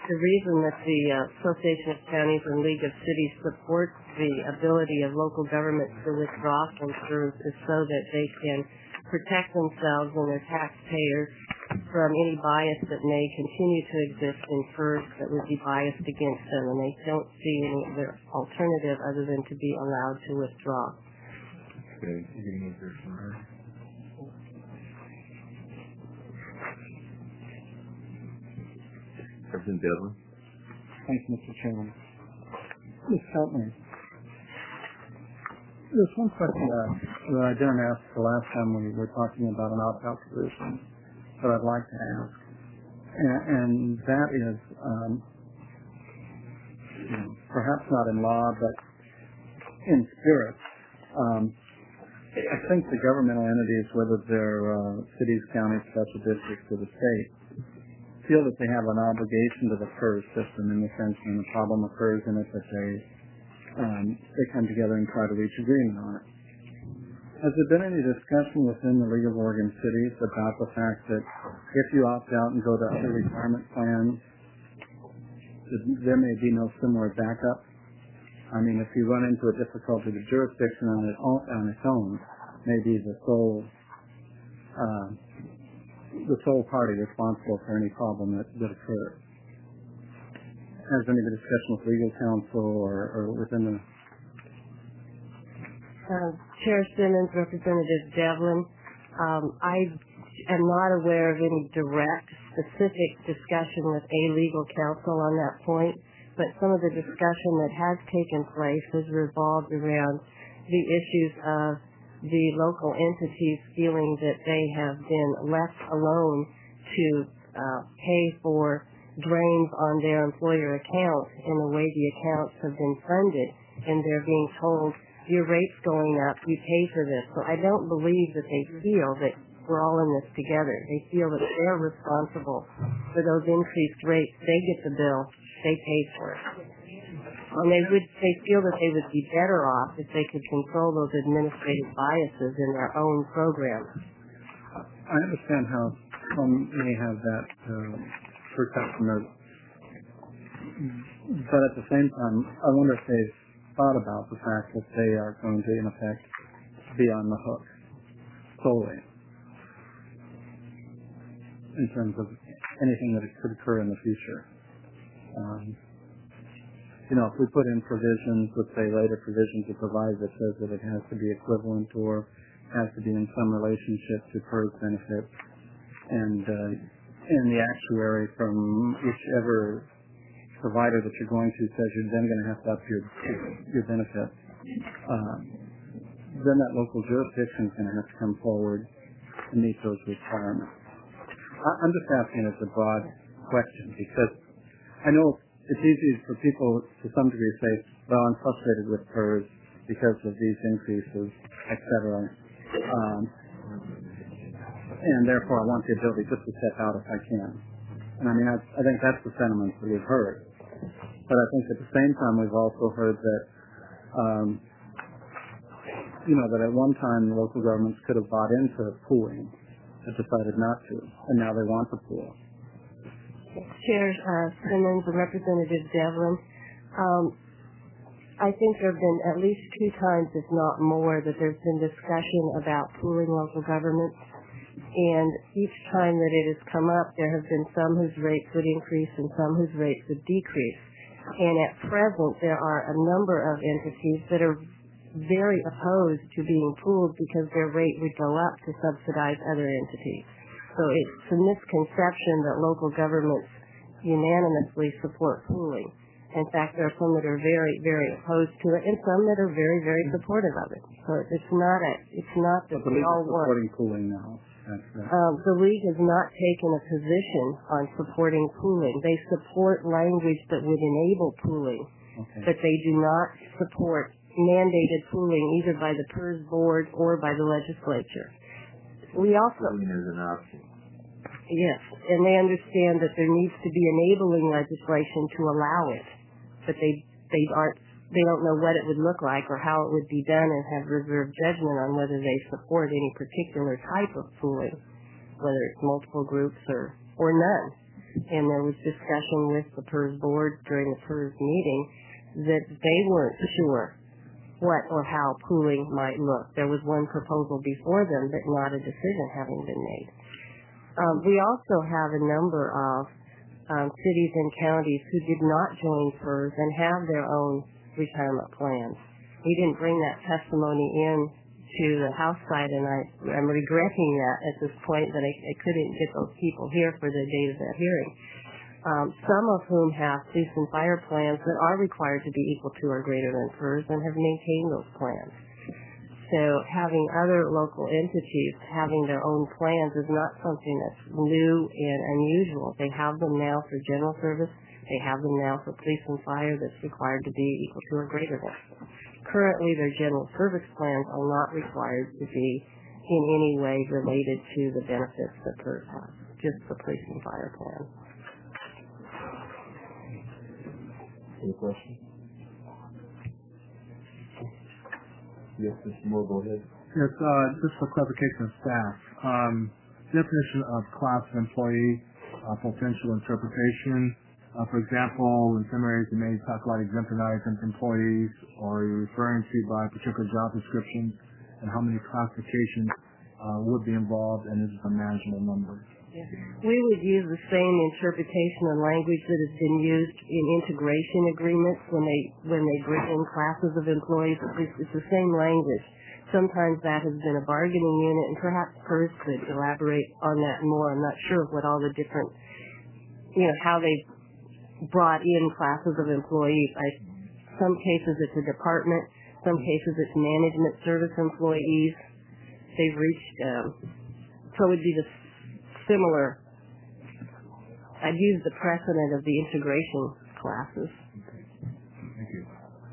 the reason that the uh, Association of Counties and League of Cities supports the ability of local governments to withdraw from PERS is so that they can protect themselves and their taxpayers from any bias that may continue to exist in PERS that would be biased against them, and they don't see any other alternative other than to be allowed to withdraw. Okay. You're getting answers from her. Representative Devlin. Thanks, Mister Chairman. Please help me. There's one question that, that I didn't ask the last time we were talking about an opt-out position that I'd like to ask, and, and that is um, you know, perhaps not in law, but in spirit. Um, I think the governmental entities, whether they're uh, cities, counties, special districts, or the state, feel that they have an obligation to the PERS system in the sense when a problem occurs in it that they um, they come together and try to reach agreement on it. Has there been any discussion within the League of Oregon Cities about the fact that if you opt out and go to other retirement plans, there may be no similar backup? I mean, if you run into a difficulty, the jurisdiction on, it, on its own may be the sole uh, the sole party responsible for any problem that, that occurs. Has any discussion with legal counsel or, or within the... Uh, Chair Simmons, Representative Devlin, um, I am not aware of any direct, specific discussion with a legal counsel on that point, but some of the discussion that has taken place has revolved around the issues of the local entities feeling that they have been left alone to uh, pay for drains on their employer accounts in the way the accounts have been funded, and they're being told, your rate's going up, you pay for this. So I don't believe that they feel that we're all in this together. They feel that they're responsible for those increased rates. They get the bill, they pay for it. And they would, they feel that they would be better off if they could control those administrative biases in their own programs. I understand how some may have that uh, perception, but at the same time, I wonder if they've thought about the fact that they are going to, in effect, be on the hook solely in terms of anything that could occur in the future. Um, you know, if we put in provisions, let's say later provisions that provide that says that it has to be equivalent or has to be in some relationship to PERS benefits, and uh, and the actuary from whichever provider that you're going to says you're then going to have to up your your benefits, uh, then that local jurisdiction is going to have to come forward and meet those requirements. I, I'm just asking as a broad question because I know it's easy for people to some degree to say, well, I'm frustrated with PERS because of these increases, et cetera. Um, and therefore I want the ability just to step out if I can. And I mean, I, I think that's the sentiment that we've heard. But I think at the same time we've also heard that, um, you know, that at one time local governments could have bought into pooling but decided not to, and now they want to pool. Chair uh, Simmons and Representative Devlin, um, I think there have been at least two times, if not more, that there's been discussion about pooling local governments. And each time that it has come up, there have been some whose rates would increase and some whose rates would decrease. And at present, there are a number of entities that are very opposed to being pooled because their rate would go up to subsidize other entities. So it's a misconception that local governments unanimously support pooling. In fact, there are some that are very, very opposed to it, and some that are very, very supportive of it. So it's not a, it's not that but we all want. Supporting pooling now. Um, the League has not taken a position on supporting pooling. They support language that would enable pooling, okay. but they do not support mandated pooling either by the PERS board or by the legislature. We also Pooling is an option. Yes, and they understand that there needs to be enabling legislation to allow it, but they they aren't they don't know what it would look like or how it would be done, and have reserved judgment on whether they support any particular type of pooling, whether it's multiple groups or or none. and there was discussion with the PERS board during the PERS meeting that they weren't sure what or how pooling might look. There was one proposal before them, but not a decision having been made. Um, we also have a number of um, cities and counties who did not join PERS and have their own retirement plans. We didn't bring that testimony in to the House side, and I, I'm regretting that at this point that I, I couldn't get those people here for the date of that hearing. Um, some of whom have police and fire plans that are required to be equal to or greater than PERS and have maintained those plans. So having other local entities having their own plans is not something that's new and unusual. They have them now for general service. They have them now for police and fire that's required to be equal to or greater than. Currently, their general service plans are not required to be in any way related to the benefits that PERS has, just the police and fire plan. Any questions? Yes, Mister Moore, go ahead. Yes, uh, just for clarification of staff. Um, definition of class of employee, uh, potential interpretation. Uh, for example, in some areas you may talk about exemptionized employees, or you're referring to by particular job descriptions, and how many classifications uh, would be involved, and is it a manageable number? We would use the same interpretation and language that has been used in integration agreements when they when they bring in classes of employees. It's, it's the same language. Sometimes that has been a bargaining unit, and perhaps PERS could elaborate on that more. I'm not sure of what all the different, you know, how they brought in classes of employees. I, some cases it's a department, some cases it's management service employees. They've reached, um, so it would be the similar. I'd use the precedent of the integration classes. Thank you.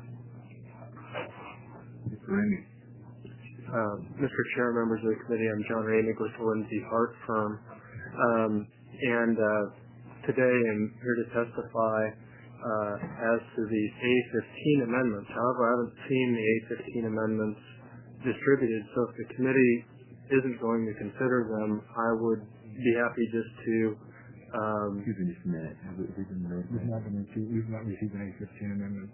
Mister Ramey. Uh, Mister Chair, members of the committee, I'm John Ramey with the Lindsay Hart firm. Um, and uh, today I'm here to testify uh, as to the A fifteen amendments. However, I haven't seen the A fifteen amendments distributed, so if the committee isn't going to consider them, I would be happy just to um, Excuse me just a minute. Have we, we've, been we've not been received, we've not received an A fifteen amendment.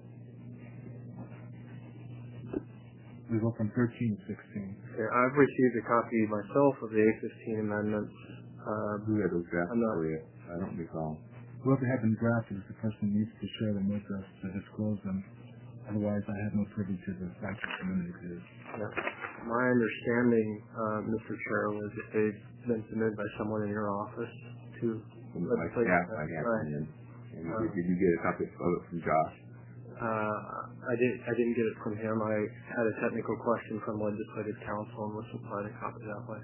We go from thirteen to sixteen. Okay, I've received a copy myself of the A fifteen amendments. Uh, Who had those drafts I'm not, for you? I don't recall. Whoever had them drafted is the person who needs to share them with us to disclose them. Otherwise, I have no privilege to the fact that the amendment exists. Yeah. My understanding, uh, Mister Chair, was that they've been submitted by someone in your office to From my staff, I have right. them in. And uh, did, did you get a copy of it from Josh? Uh, I didn't. I didn't get it from him. I had a technical question from legislative counsel and was supplied a copy that way.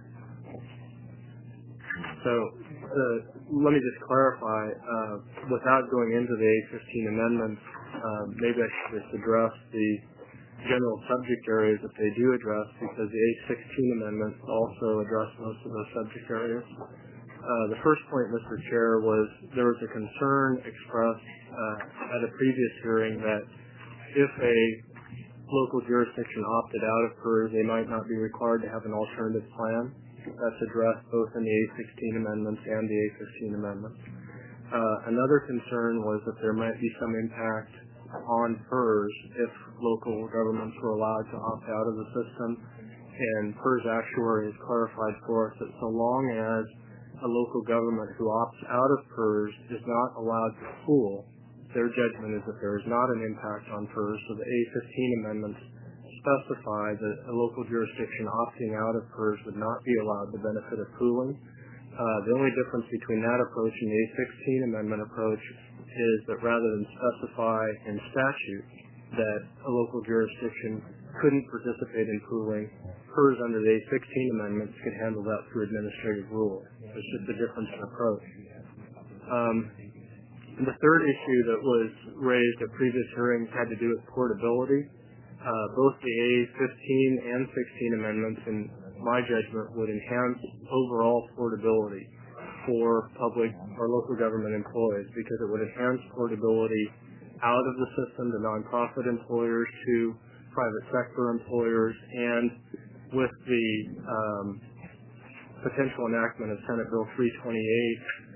So, uh, let me just clarify. Uh, without going into the A fifteen amendments, uh, maybe I should just address the general subject areas that they do address, because the A sixteen amendments also address most of those subject areas. Uh, the first point, Mister Chair, was there was a concern expressed uh, at a previous hearing that if a local jurisdiction opted out of PERS, they might not be required to have an alternative plan. That's addressed both in the A sixteen amendments and the A fifteen amendments. Uh, another concern was that there might be some impact on PERS if local governments were allowed to opt out of the system. And PERS actuary has clarified for us that so long as a local government who opts out of PERS is not allowed to pool, their judgment is that there is not an impact on PERS. So the A fifteen amendments specify that a local jurisdiction opting out of PERS would not be allowed the benefit of pooling. Uh, the only difference between that approach and the A sixteen amendment approach is that rather than specify in statute that a local jurisdiction couldn't participate in pooling, PERS under the A sixteen amendments could handle that through administrative rule. It's just a difference in approach. Um, the third issue that was raised at previous hearings had to do with portability. Uh, both the A fifteen and sixteen amendments, in my judgment, would enhance overall portability for public or local government employees, because it would enhance portability out of the system to nonprofit employers, to private sector employers, and with the um, potential enactment of Senate Bill three twenty-eight,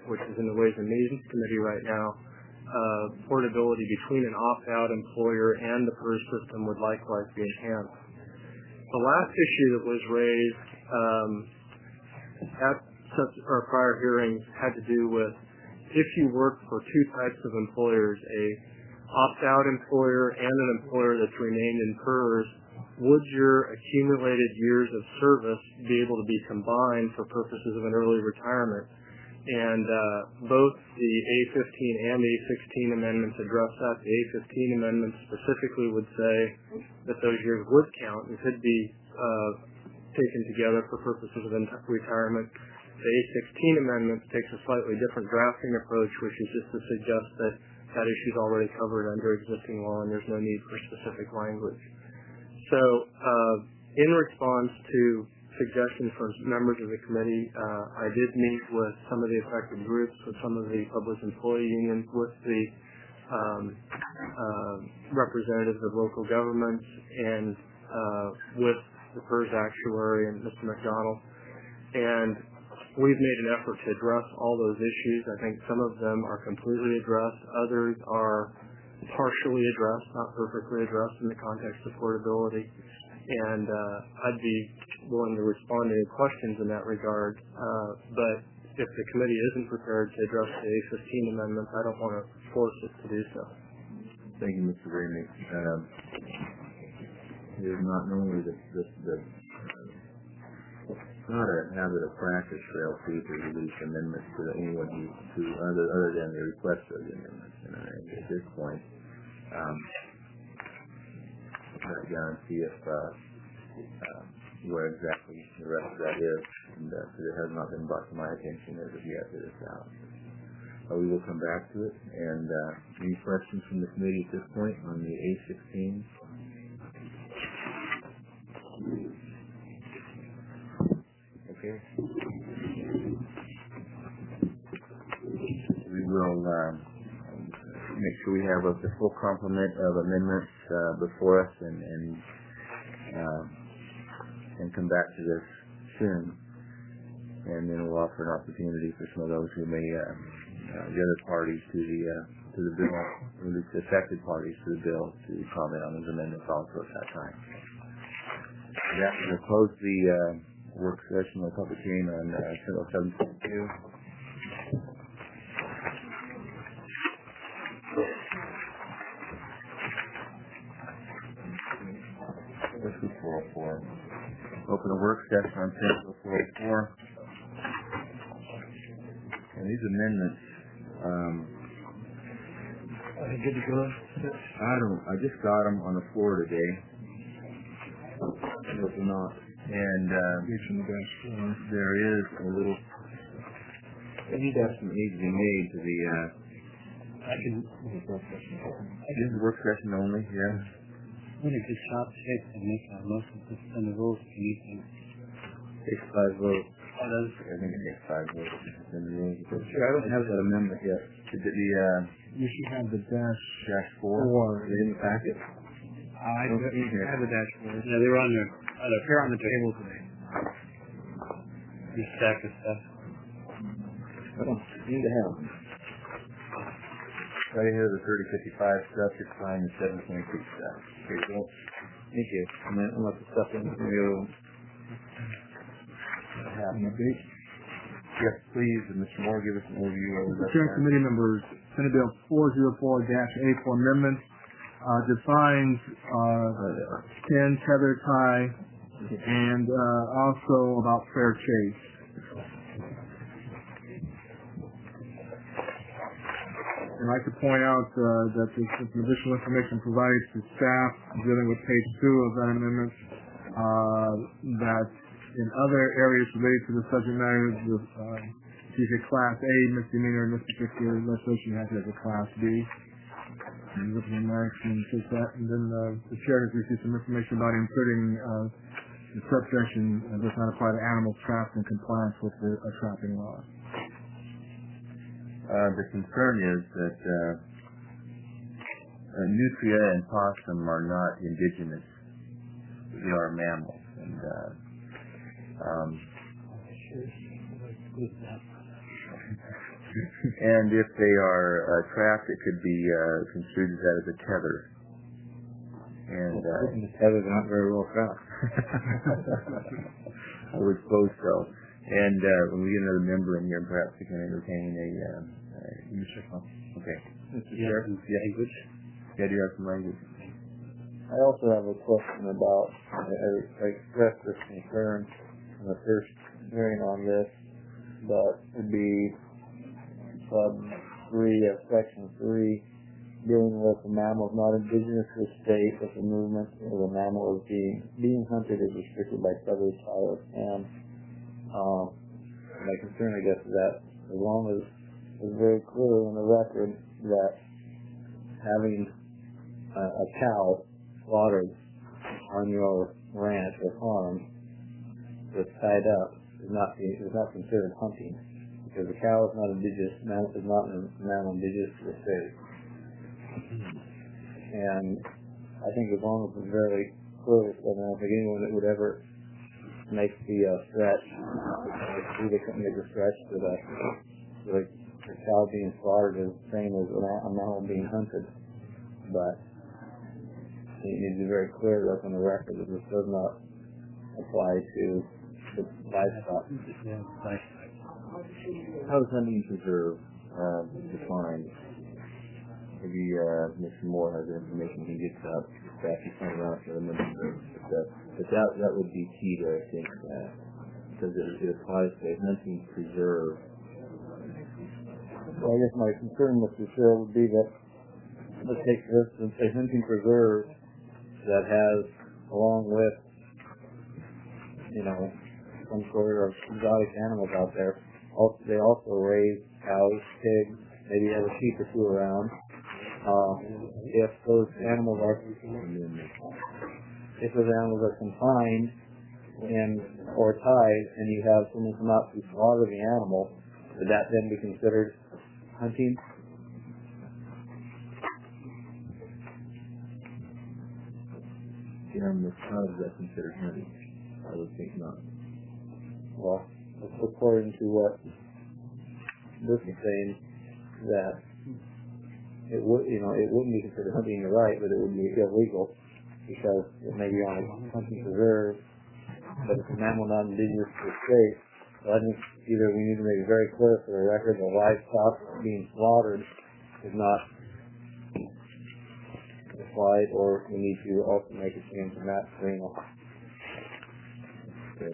which is in the Ways and Means Committee right now, uh, portability between an opt-out employer and the PERS system would likewise be enhanced. The last issue that was raised um, at such our prior hearings had to do with if you work for two types of employers, a opt-out employer and an employer that's remained in PERS, would your accumulated years of service be able to be combined for purposes of an early retirement? And uh, both the A fifteen and A sixteen amendments address that. The A fifteen amendment specifically would say that those years would count and could be uh, taken together for purposes of retirement. The A sixteen amendment takes a slightly different drafting approach, which is just to suggest that that issue is already covered under existing law and there's no need for specific language. So uh, in response to suggestions from members of the committee, uh, I did meet with some of the affected groups, with some of the public employee unions, with the um, uh, representatives of local governments, and uh, with the PERS actuary and Mister McDonald. And we've made an effort to address all those issues. I think some of them are completely addressed. Others are partially addressed, not perfectly addressed in the context of portability. And uh, I'd be willing to respond to any questions in that regard. Uh, but if the committee isn't prepared to address the A fifteen amendments, I don't want to force it to do so. Thank you, Mister Ramey. Um, it is not normally the, the, the it's not a habit of practice for L C to release amendments to anyone who, who other, other than the request of the amendments. And I, at this point, um, I'll try to guarantee if uh, uh, where exactly the rest of that is, and uh, because it has not been brought to my attention as of yet that it's out. Uh, we will come back to it. And uh, any questions from the committee at this point on the A sixteen? Okay. We will um, make sure we have a, the full complement of amendments uh, before us, and and, uh, and come back to this soon. And then we'll offer an opportunity for some of those who may, uh, uh, the other parties to the uh, to the bill, or the affected parties to the bill, to comment on those amendments also at that time. That will close the uh, work session of public hearing on uh, Senate seven twenty-two. Let's do four oh four. Open a work session on Senate four oh four. And these amendments, um, are they good to go? I don't, I just got them on the floor today. Those are not. And uh, there is a little adjustment needs to be made to the. Uh, I can. This is work session only, yes. When it gets sharp shape and make a motion to suspend the rules, you need to. Takes five votes. Oh, does I think it takes five votes to suspend the rules. Sure, I don't have that amendment yet. Did the, the uh, you should have the dash dash four. Four. Is it in the packet? I don't have see it. the dashboard. Yeah, they were on there. Oh, they're here on the table today. Your stack of stuff. I don't seem to have them. Right here, the thirty fifty-five stuff, you're fine, the seven twenty-six stuff. Here you go. Thank you. And then I'll let the stuff in. Here you go. Yes, please. And Mister Moore, give us an overview of Mister Chair, committee members, Senate Bill four oh four dash A for amendment uh, defines uh, pin, tether, tie, and uh, also about fair chase. I'd like to point out uh, that there's some additional information provided to staff dealing with page two of that amendment, uh, that in other areas related to the subject matter, the uh, chief a Class A misdemeanor in this particular legislation has it as a Class B. And look at the marks and take that. And then uh, the chair has received some information about inserting uh, the subsection uh, does not apply to animals trapped in compliance with the uh, trapping law. Uh, the concern is that uh, uh, nutria and possum are not indigenous. They are mammals. And uh, um, And if they are uh, trapped, it could be uh, construed as that as a tether. And uh, the tethers are not very well trapped. I would suppose so. And uh, when we get another member in here, perhaps we can entertain a. Uh, uh, okay. Mister Yeah, Sheriff? yeah, language. Yeah, do you have some language? I also have a question about, I, I expressed this concern in the first hearing on this, but it'd be sub three of section three, dealing with the mammals not indigenous to the state, but the movement of the mammal is being being hunted is restricted by federal powers. And um, my concern, I guess, is that as long as it's very clear in the record that having a, a cow slaughtered on your ranch or farm that's tied up is not is not considered hunting, because the cow is not indigenous, mammal is not a mammal indigenous to the state. And I think as long as it's very clear, I don't think anyone that would ever make the uh, stretch, either couldn't make the stretch to the, to the, the cow being slaughtered is the same as a mammal being hunted. But it needs to be very clear that on the record that this does not apply to the livestock. How is hunting preserve uh, defined? Maybe uh, Mister Moore has information he gets up back he comes around for the members. But, but that that would be key to, I think, uh, because it, it applies to hunting preserve. Well, I guess my concern, Mister Chair, would be that let's take for instance a hunting preserve that has, along with, you know, some sort of exotic animals out there. Also, they also raise cows, pigs, maybe have a sheep or two around. Uh, if those animals are, if those animals are confined and or tied, and you have someone come out to slaughter the animal, would that then be considered hunting? Jeremy, how is that considered hunting? I would think not. Well, according to what this is saying, that it would, you know, it wouldn't be considered hunting, you're right, but it would be illegal because it may be on a hunting preserve, but it's a mammal not indigenous to the state. So I think either we need to make it very clear for the record that livestock being slaughtered is not applied, or we need to also make a change in that arena. Okay.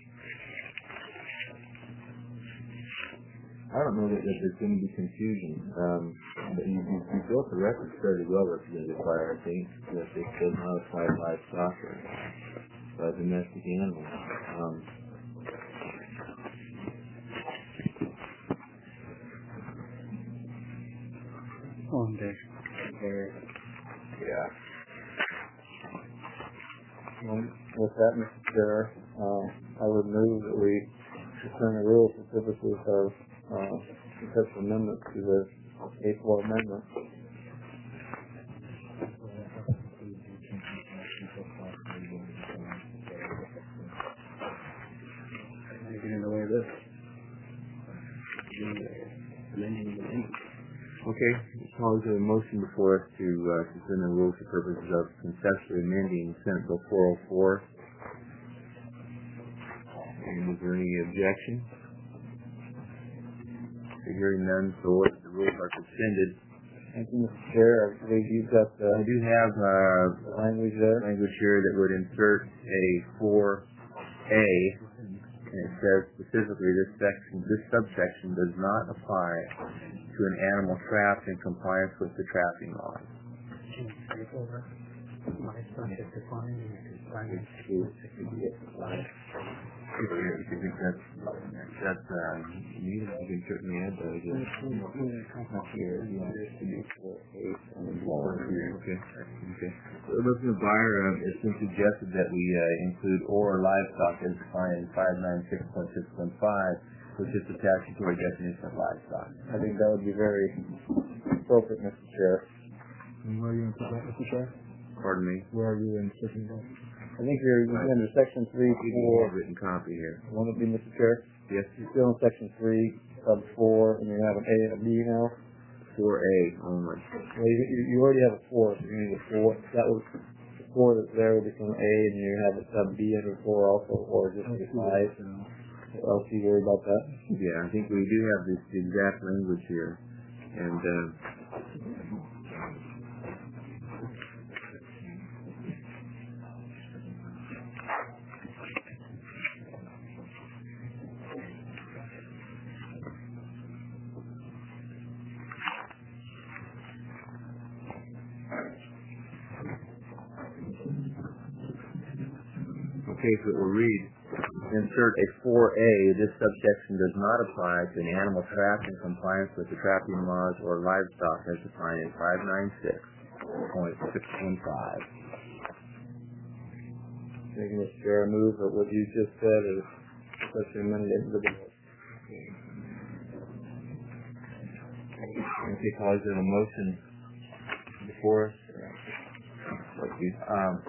I don't know that, that there's going to be confusion. Um, but you, you, you built the record fairly well represented by, I think, that it does not apply to livestock or uh, domestic animals. Um, On there. Yeah. Well, with that, Mister Chair, uh, I would move that we suspend the rules for purposes of uh, such amendment to the A four amendment. Get in the way of this. Okay, so there's a motion before us to uh, suspend the rules for purposes of conceptually amending Senate Bill four oh four. And is there any objection? Hearing none, so the rules are suspended. Thank you, Mister Chair. I believe you've got the I do have uh, language there. Language here that would insert a four A, and it says specifically this section, this subsection does not apply to an animal trapped in compliance with the trapping laws. If you, if you think that's, that's, uh, you can certainly add that again. Okay, okay. So Mister Byer, uh, it's been suggested that we, uh, include or livestock as defined in five ninety-six point six point five, which is the statutory definition of livestock. I think that would be very appropriate, Mister Chair. And where are you in that, Mister Chair? Pardon me? Where are you in section that? I think you're right. Under section three, four. Written copy here. Want to be, Mister Chair? Yes. You're still in section three, sub four, and you have an A and a B now. four A only. Well, you, you already have a four, so you need a four. That was the four that's there will become A, and you have a sub B under four also, or just a five. Else you worry about that? Yeah, I think we do have this the exact language here, and. Uh, Okay, so it will read, insert a four A, this subsection does not apply to an animal trapped in compliance with the trapping laws or livestock as defined in five ninety-six point six one five. Thank you, Mister Chair. I move that what you just said is such an amendment into the bill. Okay, colleagues, there's a motion before us. Um,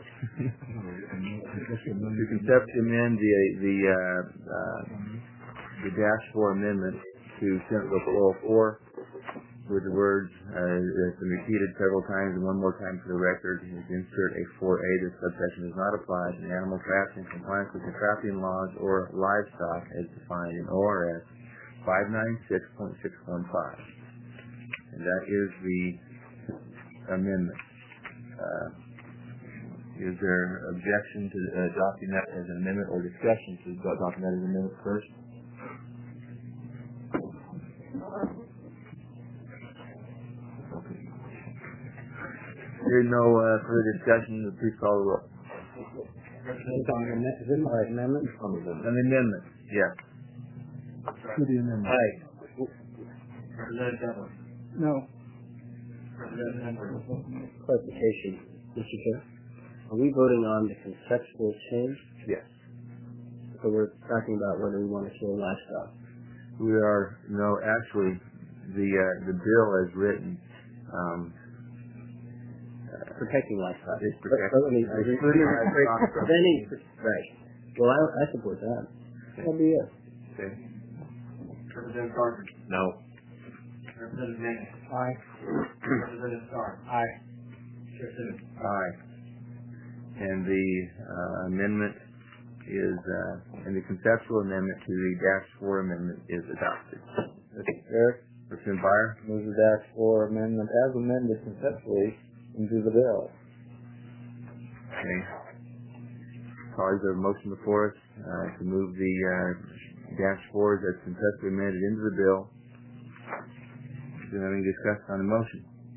to conceptually amend the the uh, uh, the dash four amendment to Senate Bill four oh four with the words uh, that's been repeated several times and one more time for the record is insert a four A. This subsection does not apply to an animal trapped in compliance with the trapping laws or livestock as defined in O R S five ninety-six point six one five, and that is the amendment. Uh, Is there objection to uh, adopting that as an amendment or discussion to adopting that as an amendment first? Okay. Hearing no uh, further discussion, please call the roll. Is it my amendment? An amendment, yes. To the amendment. Aye. Representative Devlin. No. Representative Edwards. Clarification, Mister Chair. Are we voting on the conceptual change? Yes. So we're talking about whether we want to kill livestock. We are, no, actually, the uh, the bill as written, um, uh, protecting livestock. Is protecting. But, but, I mean, preventing, right. Well, I, I support that. That'll be it. Okay. Representative Carter. No. Representative Manning. Aye. Representative Starr. Aye. Chair Simmons. Aye. And the uh, amendment is, uh, and the conceptual amendment to the dash four amendment is adopted. Mister Chair, Representative Byer? move the dash four amendment as amended conceptually into the bill. Okay. Colleagues, have a motion before us uh, to move the uh, dash fours as conceptually amended into the bill. Is there anything discussed on the motion?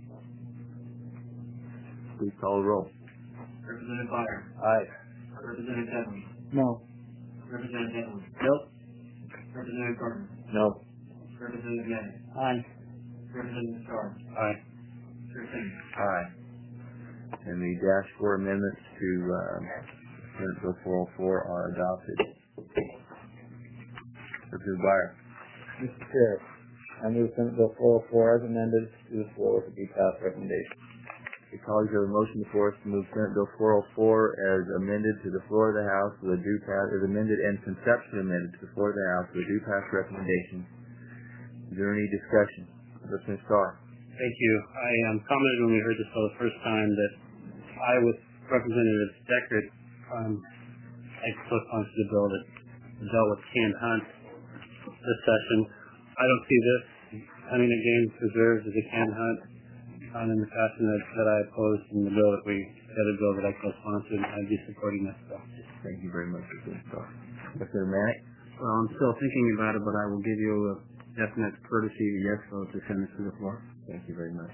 Please call the roll. Representative Byer. Aye. Representative Devlin. No. Representative Edwards. No. Representative Carter. No. Representative Manning. Aye. Representative Starr. Aye. Chair Simmons. Aye. And the dash four amendments to um, Senate Bill four oh four are adopted. Representative Byer. Mister Chair, I move Senate Bill four oh four as amended to the floor with a B PAS recommendation. The colleagues have a motion before us to move Senate Bill four oh four as amended to the floor of the House with a due pass, as amended and conceptually amended to the floor of the House with a due pass recommendation. Is there any discussion? Representative Starr. Thank you. I um, commented when we heard this for the first time that I, with Representative Deckard, um, I co-sponsored the bill that dealt with canned hunt this session. I don't see this hunting of game preserves as a canned hunt um, in the fashion that, that I opposed in the bill that we, the other bill that I co-sponsored, and I'd be supporting this bill. Thank you very much, Representative Starr. Representative Manick. Well, I'm still thinking about it, but I will give you a definite courtesy yes vote to send this to the floor. Thank you very much.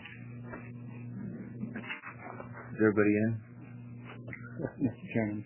Is everybody in? Mister Chairman.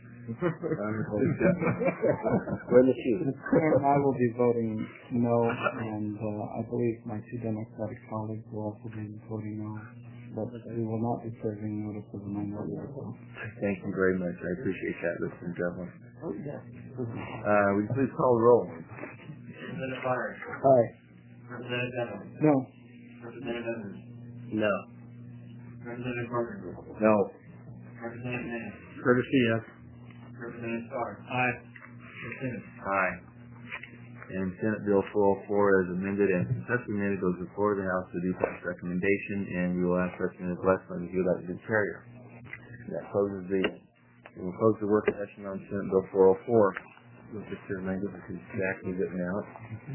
Where the shoe? And I will be voting no, and uh, I believe my two Democratic colleagues will also be voting no. But we will not be serving notice of the minority report. Thank you very much. I appreciate that, Representative Devlin. Oh, yes. Uh, will you please call the roll? Representative Byer. Aye. Representative Devlin. No. Representative Edwards. No. Representative Carter. No. Representative Manning. Courtesy yes. Representative Starr. Aye. Chair Simmons. Aye. and Senate Bill four oh four as amended and successfully amended goes before the House to do pass recommendation, and we will ask Representative Westland to do that as a carrier. That closes the, we will close the work session on Senate Bill four oh four. With this here language, which is exactly written out.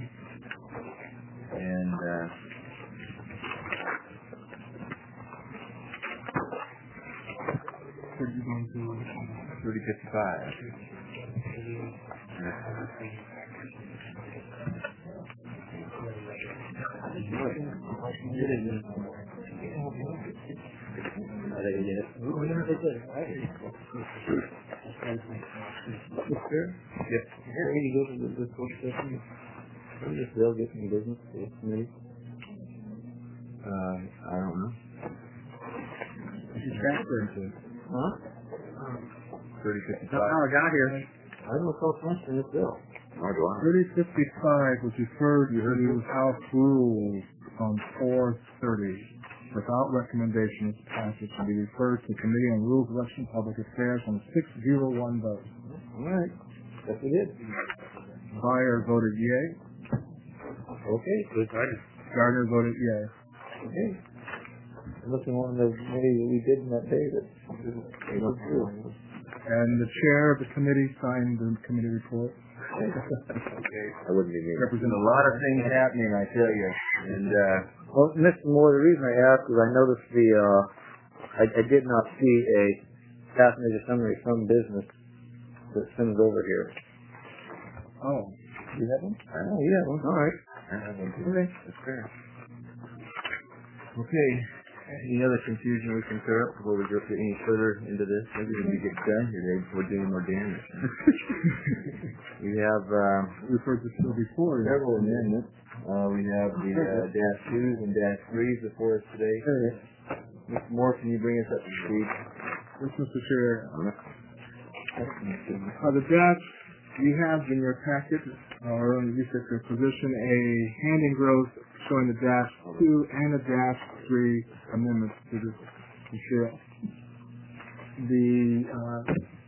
And, uh, thirty fifty-five. Yep. Here, you go to the, this work session. When does Bill get some business to this committee? Uh, I don't know. What's he transferring to? Huh? thirty fifty-five. That's how I got here. I don't know if I'll transfer this bill. Nor do I. thirty fifty-five was referred to House Rules on four thirty. Without recommendation, its passage should be referred to Committee on Rules, Election, Public Affairs on a six zero one vote. All right. Yes, we did. Byer voted yea. Okay. Good. Gardner voted yea. Okay. I'm looking on the committee that we did in that day that was true. And the chair of the committee signed the committee report. Okay. I wouldn't be me. Represent a lot of things happening, I tell you. And, uh, well, Mister Moore, the reason I asked is I noticed the, uh, I, I did not see a passenger summary from business that's sent over here. Oh. You have one? I know, you have one. All right. I have one too. Okay. That's fair. Okay. Any other confusion we can clear up before we go any further into this? Maybe when we get done today before doing more damage. We have, uh, we've heard this bill before. Several amendments. Uh, we have the uh, dash twos and dash threes before us today. Mister Moore, can you bring us up to speed? Yes, Mister Chair. Uh, the dash you have in your packet, or on the research position, a hand engrossed showing the dash two and the dash three amendments to this material. The uh,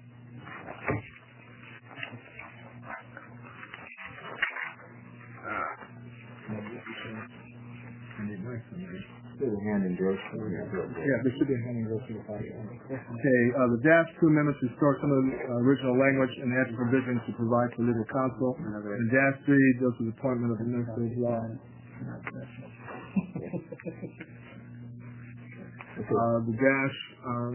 hand engrossed. Yeah, there should be a hand engrossed in the file. Okay, uh, the dash two amendments restore some of the uh, original language and add provisions to provide for legal counsel. And dash three deals with the appointment of administrative law. Uh, the dash, um,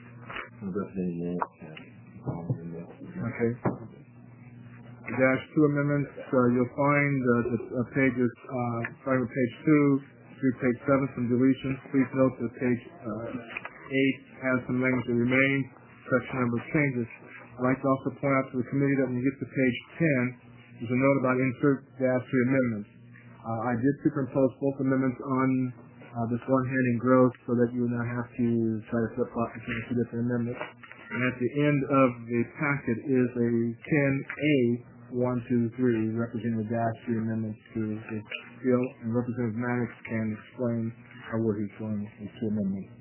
okay. The dash two amendments, uh, you'll find uh, the uh, pages, uh, starting with page two through page seven, some deletions. Please note that page uh, eight has some language that remains, section number changes. I'd like to also point out to the committee that when you get to page ten, there's a note about insert dash three amendments. Uh, I did superimpose both amendments on uh, this one hand in growth so that you would not have to try to flip flop between the two different amendments. And at the end of the packet is a ten A one, two, three representing the dash three amendments to the bill, and Representative Mannix can explain how what he's showing these two amendments.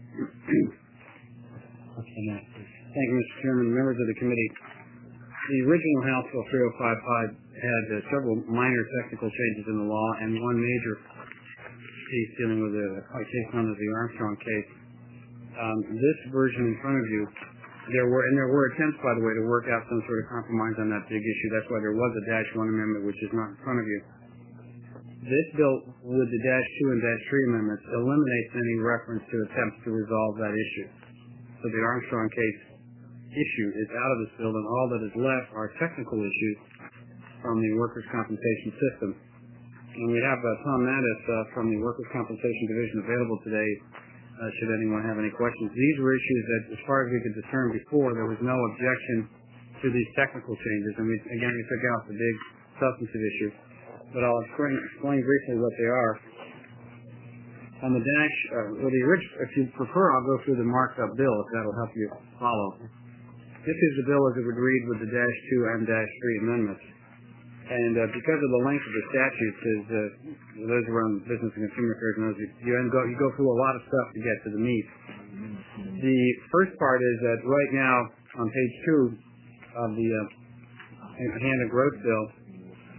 Okay, Matt. Thank you, Mister Chairman. Members of the committee, the original House Bill three oh five five had uh, several minor technical changes in the law and one major piece dealing with a, a case known as the Armstrong case. Um, this version in front of you, there were, and there were attempts, by the way, to work out some sort of compromise on that big issue. That's why there was a dash one amendment, which is not in front of you. This bill, with the dash two and dash three amendments, eliminates any reference to attempts to resolve that issue. So the Armstrong case issue is out of this bill, and all that is left are technical issues from the workers' compensation system. And we have uh, Tom Mattis uh, from the Workers' Compensation Division available today, uh, should anyone have any questions. These were issues that, as far as we could discern before, there was no objection to these technical changes. And we, again, we took out the big substantive issue. But I'll explain, explain briefly what they are. On the dash, uh, well, the original, if you prefer, I'll go through the marked up bill, if that'll help you follow. This is the bill as it would read with the dash two and dash three amendments. And uh, because of the length of the statutes, as uh, those around business and consumer affairs knows, you, you, go, you go through a lot of stuff to get to the meat. The first part is that right now, on page two of the uh, hand and growth bill,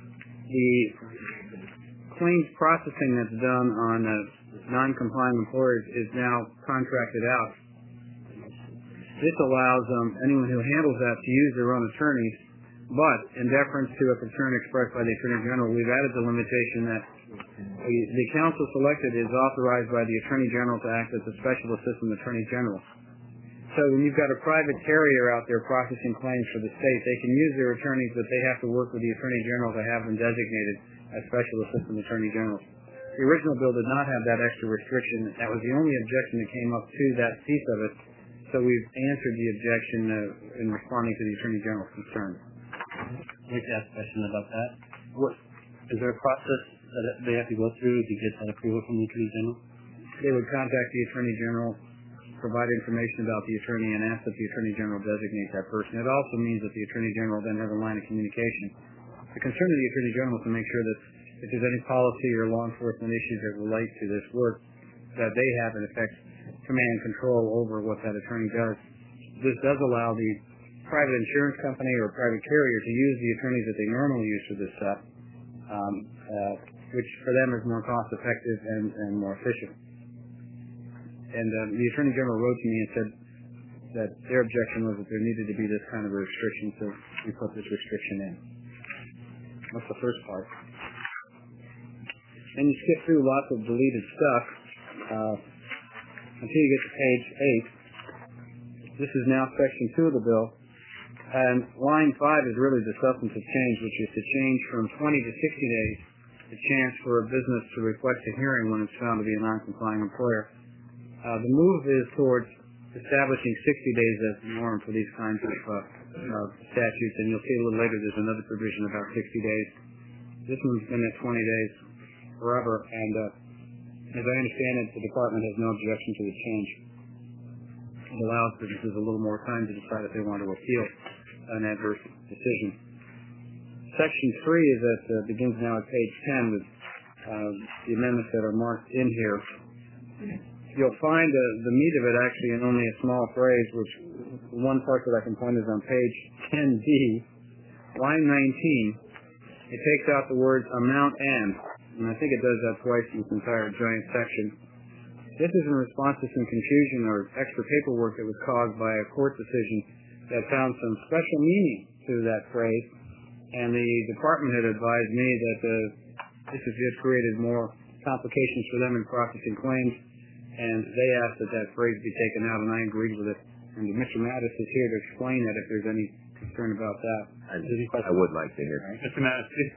the claims processing that's done on uh, non-compliant employers is now contracted out. This allows um, anyone who handles that to use their own attorneys, but in deference to a concern expressed by the Attorney General, we've added the limitation that the, the counsel selected is authorized by the Attorney General to act as a special assistant Attorney General. So when you've got a private carrier out there processing claims for the state, they can use their attorneys, but they have to work with the Attorney General to have them designated as special assistant Attorney Generals. The original bill did not have that extra restriction. That was the only objection that came up to that piece of it. So we've answered the objection uh, in responding to the Attorney General's concern. I'd like to ask a question about that. What, is there a process that they have to go through to get that approval from the Attorney General? They would contact the Attorney General, provide information about the attorney, and ask that the Attorney General designate that person. It also means that the Attorney General then has a line of communication. The concern of the Attorney General is to make sure that if there's any policy or law enforcement issues that relate to this work, that they have, in effect, command control over what that attorney does. This does allow the private insurance company or private carrier to use the attorneys that they normally use for this stuff, um, uh, which for them is more cost effective and, and more efficient. And uh, the Attorney General wrote to me and said that their objection was that there needed to be this kind of a restriction, so we put this restriction in. That's the first part. And you skip through lots of deleted stuff uh, until you get to page eight. This is now section two of the bill. And line five is really the substantive change, which is to change from twenty to sixty days the chance for a business to request a hearing when it's found to be a non-complying employer. Uh, the move is towards establishing sixty days as the norm for these kinds of uh, uh, statutes, and you'll see a little later there's another provision about sixty days. This one's been at twenty days forever, and uh, as I understand it, the department has no objection to the change. It allows businesses a little more time to decide if they want to appeal an adverse decision. Section three is that uh, begins now at page ten with uh, the amendments that are marked in here. You'll find uh, the meat of it actually in only a small phrase, which one part that I can point is on page ten D, line nineteen. It takes out the words amount and, and I think it does that twice in this entire giant section. This is in response to some confusion or extra paperwork that was caused by a court decision that found some special meaning to that phrase, and the department had advised me that uh, this has just created more complications for them in processing claims, and they asked that that phrase be taken out, and I agreed with it. And Mister Mattis is here to explain that if there's any concern about that. I, I would like to hear. Right. Mister Mattis, please.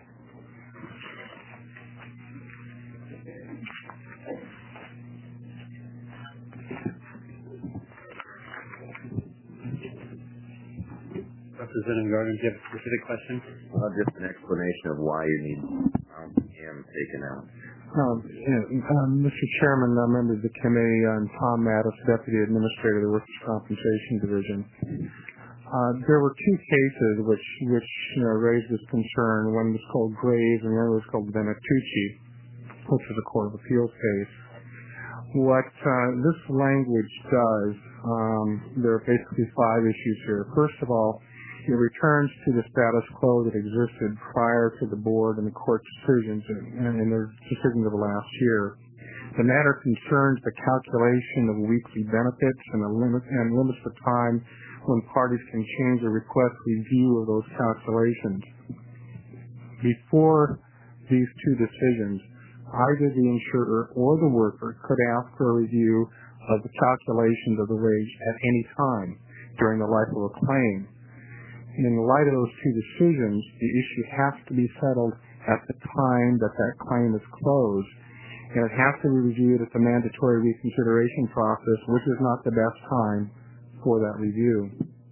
Representative Gardner, do you have a specific question? Uh, just an explanation of why you need um, him taken out. Um, yeah, um, Mister Chairman, uh, members of the committee, I'm Tom Mattis, Deputy Administrator of the Workers' Compensation Division. Uh, there were two cases which, which you know, raised this concern. One was called Graves and the other was called Benatucci, which was a Court of Appeals case. What uh, this language does, um, there are basically five issues here. First of all, it returns to the status quo that existed prior to the board and the court's decisions and, and their decisions of the last year. The matter concerns the calculation of weekly benefits and, the limit, and limits the time when parties can change or request review of those calculations. Before these two decisions, either the insurer or the worker could ask for a review of the calculations of the wage at any time during the life of a claim. In light of those two decisions, the issue has to be settled at the time that that claim is closed, and it has to be reviewed at the mandatory reconsideration process, which is not the best time for that review.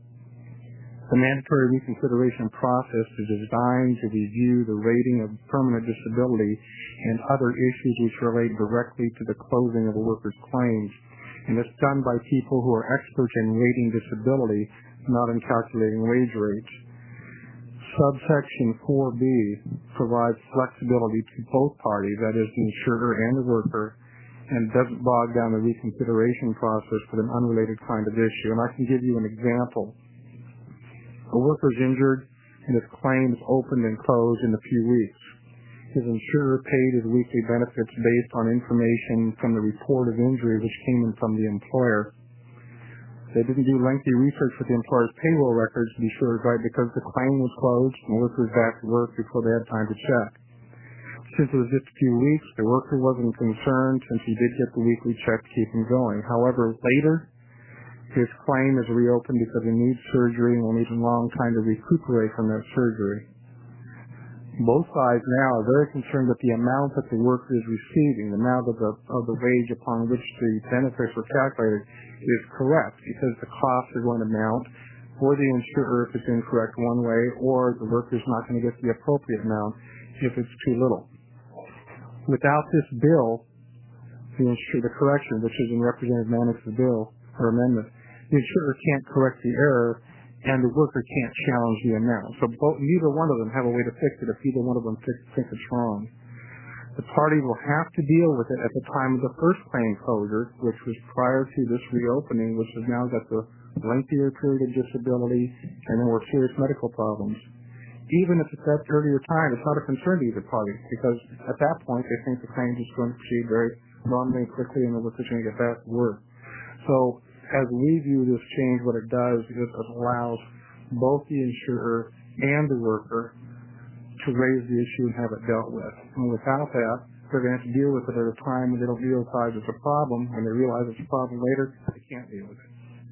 The mandatory reconsideration process is designed to review the rating of permanent disability and other issues which relate directly to the closing of a worker's claims, and it's done by people who are experts in rating disability, not in calculating wage rates. Subsection four B provides flexibility to both parties, that is the insurer and the worker, and doesn't bog down the reconsideration process with an unrelated kind of issue. And I can give you an example. A worker is injured and his claim is opened and closed in a few weeks. His insurer paid his weekly benefits based on information from the report of injury which came in from the employer. They didn't do lengthy research with the employer's payroll records to be sure it was right because the claim was closed and the worker was back to work before they had time to check. Since it was just a few weeks, the worker wasn't concerned since he did get the weekly check to keep him going. However, later, his claim is reopened because he needs surgery and will need a long time to recuperate from that surgery. Both sides now are very concerned that the amount that the worker is receiving, the amount of the, of the wage upon which the benefits were calculated, is correct because the costs are going to mount for the insurer if it's incorrect one way, or the worker is not going to get the appropriate amount if it's too little. Without this bill, the, insur- the correction, which is in Representative Mannix's bill or amendment, the insurer can't correct the error and the worker can't challenge the amount. So both, neither one of them have a way to fix it if either one of them think, think it's wrong. The party will have to deal with it at the time of the first claim closure, which was prior to this reopening, which has now got the lengthier period of disability and the more serious medical problems. Even if it's at earlier time, it's not a concern to either party because at that point they think the claim is going to proceed very normally and quickly and the worker's going to get back to work. So as we view this change, what it does is it allows both the insurer and the worker to raise the issue and have it dealt with. And without that, they're going to have to deal with it at a time when they don't realize it's a problem. When they realize it's a problem later, they can't deal with it.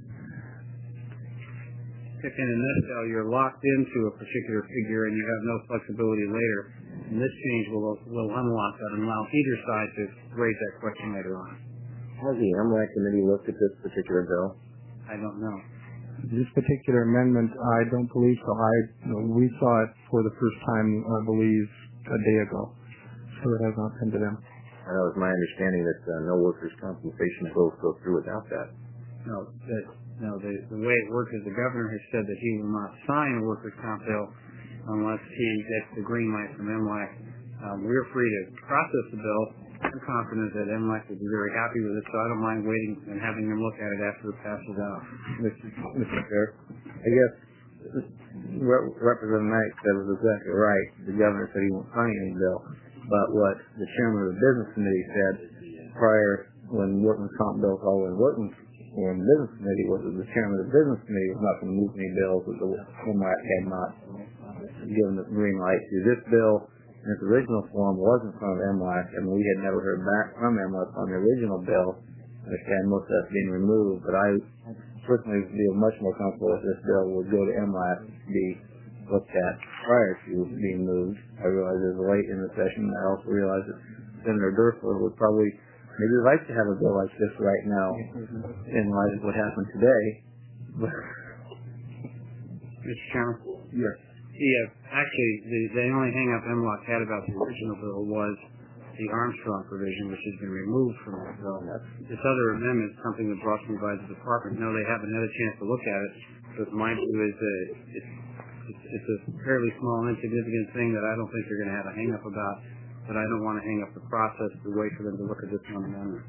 If in a nutshell you're locked into a particular figure and you have no flexibility later, and this change will will unlock that and allow either side to raise that question later on. Has the M L A C committee looked at this particular bill? I don't know. This particular amendment, I don't believe so. I, you know, we saw it for the first time, I believe, a day ago. So it has not come to them. I know it's my understanding that uh, no workers' compensation bills go through without that. No, that, no. The, the way it works is the governor has said that he will not sign a workers' comp bill unless he gets the green light from M L A C. Um, we're free to process the bill. I'm confident that M L A C will be very happy with it, so I don't mind waiting and having them look at it after it passes out. Mister Mister Chair, I guess Re- Representative Knight said it was exactly right. The governor said he won't sign any bill, but what the chairman of the business committee said prior, when workman's comp bills all went working in the business committee, was that the chairman of the business committee was not going to move any bills that the M L A C had not given the green light to. This bill in its original form was in front of M L A C, and we had never heard back from M L A C on the original bill. I understand most of that's being removed, but I personally feel much more comfortable if this bill would go to M L A C to be looked at prior to being moved. I realize it was late in the session. I also realize that Senator Dörfler would probably maybe like to have a bill like this right now in light of what happened today. Mister Chairman? Yes. Yeah, actually, the, the only hang-up M L A C had about the original bill was the Armstrong provision, which has been removed from the bill. This other amendment is something that brought to me by the department. No, they haven't had a chance to look at it, but my view is that it's, it's, it's a fairly small, insignificant thing that I don't think they're going to have a hang-up about, but I don't want to hang up the process to wait for them to look at this one amendment.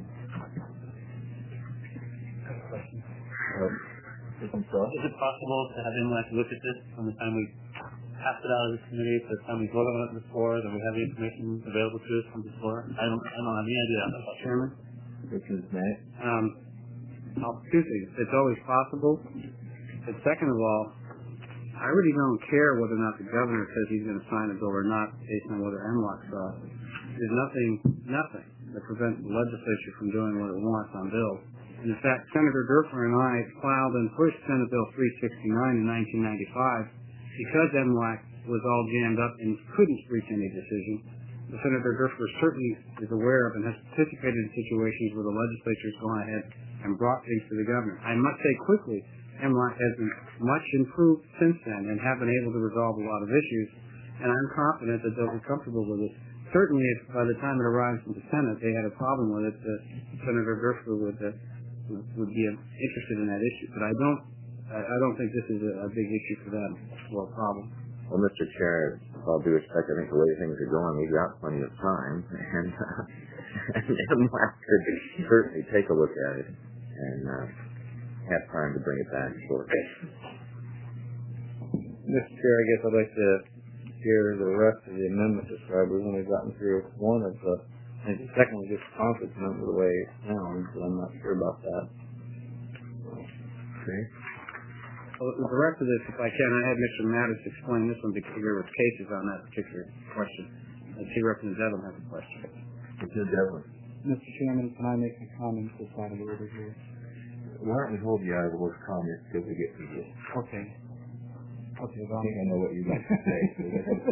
Is it possible to have M L A C look at this from the time we pass it out of the committee to the time we vote on it before, that we have the information available to us from before? I don't, I don't have any idea. Chairman? Richard Knight. Um, I'll, two things. It's always possible. And second of all, I really don't care whether or not the governor says he's going to sign a bill or not based on whether M L A C does. There's nothing, nothing that prevents the legislature from doing what it wants on bills. And in fact, Senator Dörfler and I filed and pushed Senate Bill three sixty-nine in nineteen ninety-five because M L A C was all jammed up and couldn't reach any decision. Senator Dörfler certainly is aware of and has participated in situations where the legislature has gone ahead and brought things to the governor. I must say quickly, M L A C has been much improved since then and have been able to resolve a lot of issues, and I'm confident that they'll be comfortable with it. Certainly, if by the time it arrives in the Senate they had a problem with it, uh, Senator Dörfler would, uh, would be interested in that issue. But I don't I don't think this is a, a big issue for them or a problem. Well, Mister Chair, with all due respect, I think the way things are going, we've got plenty of time, and, uh, and M L A C could certainly take a look at it and uh, have time to bring it back shortly. Mister Chair, I guess I'd like to Chair, the rest of the amendment described, we've only gotten through one of the, I think the second was just conflict amendment the way it sounds, so I'm not sure about that. Okay. Well, the rest of this, if I can, I had Mister Mattis explain this one because there was cases on that particular question. I see Representative Devlin has a question. Representative Devlin. Mister Chairman, can I make a comment to this out of order here? Why don't we hold you out of the worst comments till we get to this? Okay. Okay, well, I think I know what you'd like to say. So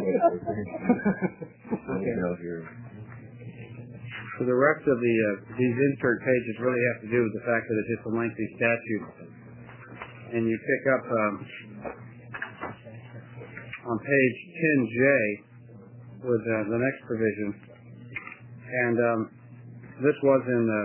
okay. So the rest of the uh, these insert pages really have to do with the fact that it's just a lengthy statute. And you pick up um, on page ten J with uh, the next provision. And um, this was in the,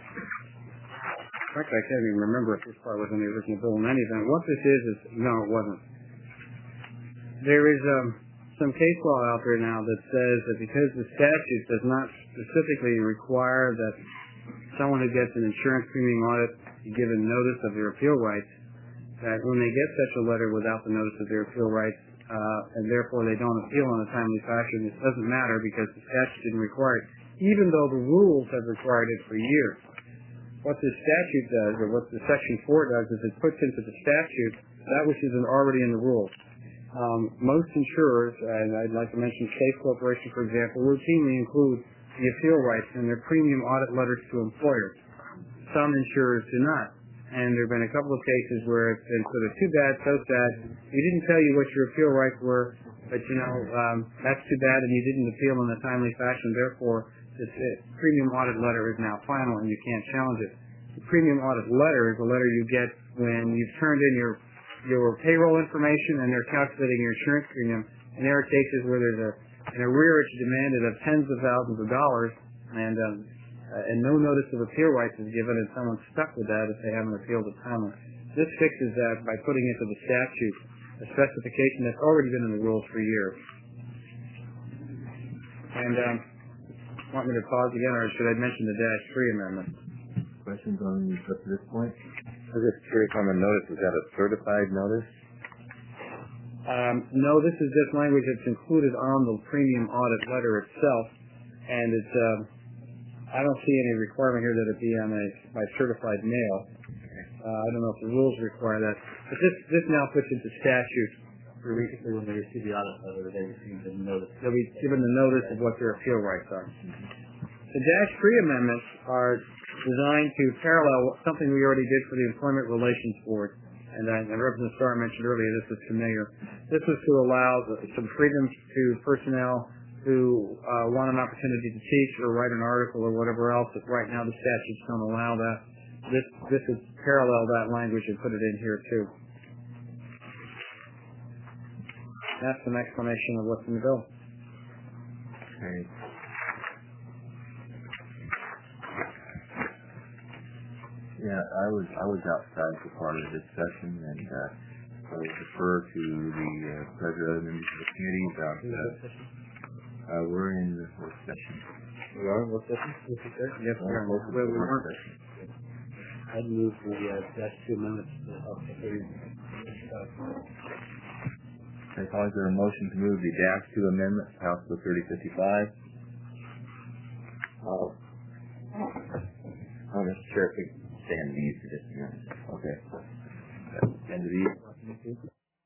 in fact, I can't even remember if this part was in the original bill in any event. What this is is, no, it wasn't. There is um, some case law out there now that says that because the statute does not specifically require that someone who gets an insurance premium audit be given notice of their appeal rights, that when they get such a letter without the notice of their appeal rights, uh, and therefore they don't appeal in a timely fashion, it doesn't matter because the statute didn't require it, even though the rules have required it for years. What this statute does, or what the Section four does, is it puts into the statute that which is already in the rules. Um, most insurers, and I'd like to mention Safe Corporation, for example, routinely include the appeal rights in their premium audit letters to employers. Some insurers do not. And there have been a couple of cases where it's been sort of too bad, so sad. We didn't tell you what your appeal rights were, but, you know, um, that's too bad, and you didn't appeal in a timely fashion. Therefore, this uh, premium audit letter is now final, and you can't challenge it. The premium audit letter is a letter you get when you've turned in your your payroll information and they're calculating your insurance premium. And there are cases where there's a, an arrearage demanded of tens of thousands of dollars, and um, uh, and no notice of appeal rights is given, and someone's stuck with that if they haven't appealed it timely. This fixes that by putting into the statute a specification that's already been in the rules for years. And um, want me to pause again, or should I mention the dash three amendment? Questions on this up to this point? I was just curious on the notice. Is that a certified notice? Um, no, this is just language that's included on the premium audit letter itself, and it's. Um, I don't see any requirement here that it be on a by certified mail. Uh, I don't know if the rules require that, but this this now puts into statute. When they receive the audit letter, they receive the notice. They'll be given the notice of what their appeal rights are. The dash three amendments are designed to parallel something we already did for the Employment Relations Board, and, uh, and Representative Starr mentioned earlier this is familiar. This was to allow some freedoms to personnel who uh, want an opportunity to teach or write an article or whatever else, but right now the statutes don't allow that. This this would parallel that language and put it in here too. That's an explanation of what's in the bill. Okay. Yeah, I was I was outside for part of the discussion, and uh, I would defer to the uh, president of the committee about. Uh, uh, we're in the fourth session. We are in what session? Yes, we are. Well, we weren't. I'd move the uh, dash two amendments up to thirty. I call there a motion to move the dash two amendments, House Bill thirty fifty-five. Oh, oh, Mister Chair, if we stand these for just a minute. Okay. Stand to these.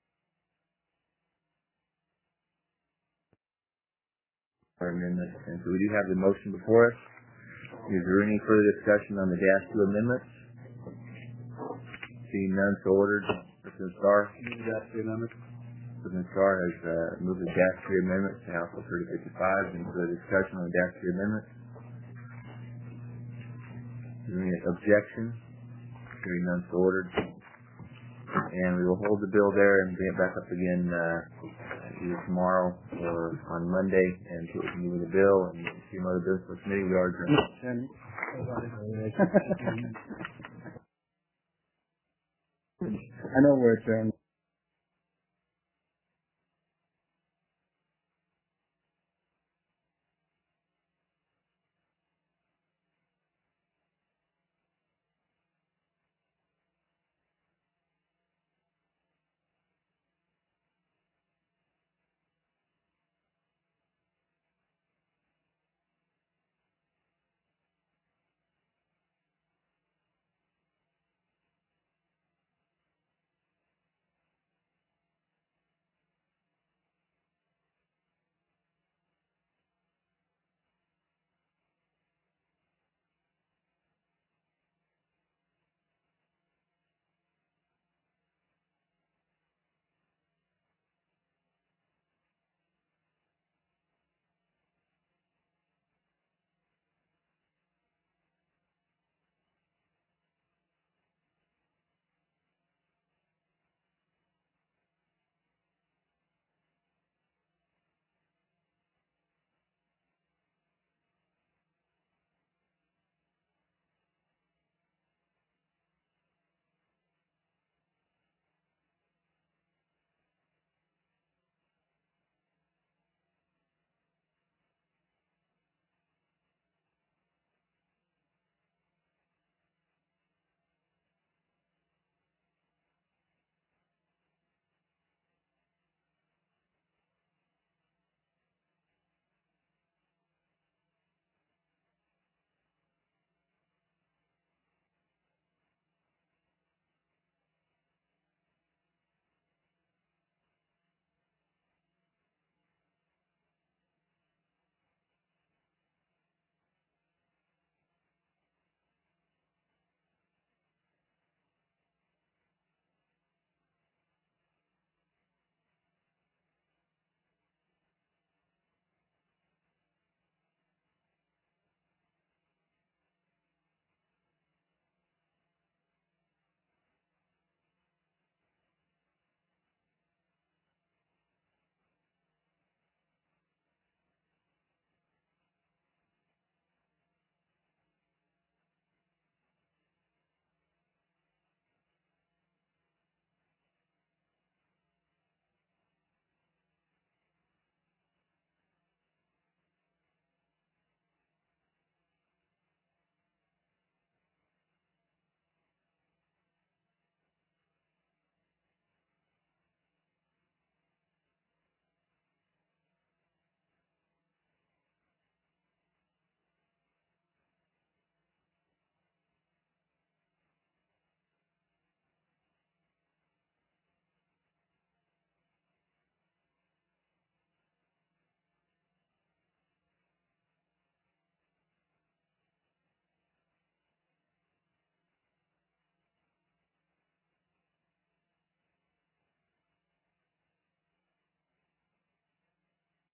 Our amendments. And so we do have the motion before us. Is there any further discussion on the dash two amendments? Seeing none, so ordered. President Starr. Dash two amendments. President Starr has uh, moved the dash three amendments to House Bill thirty fifty-five. Any further discussion on the dash three amendments? Is there any objection? Hearing none, so ordered. And we will hold the bill there and bring it back up again uh, either tomorrow or on Monday and see what we can do with the bill and see another business for committee. We are adjourned. I know where it's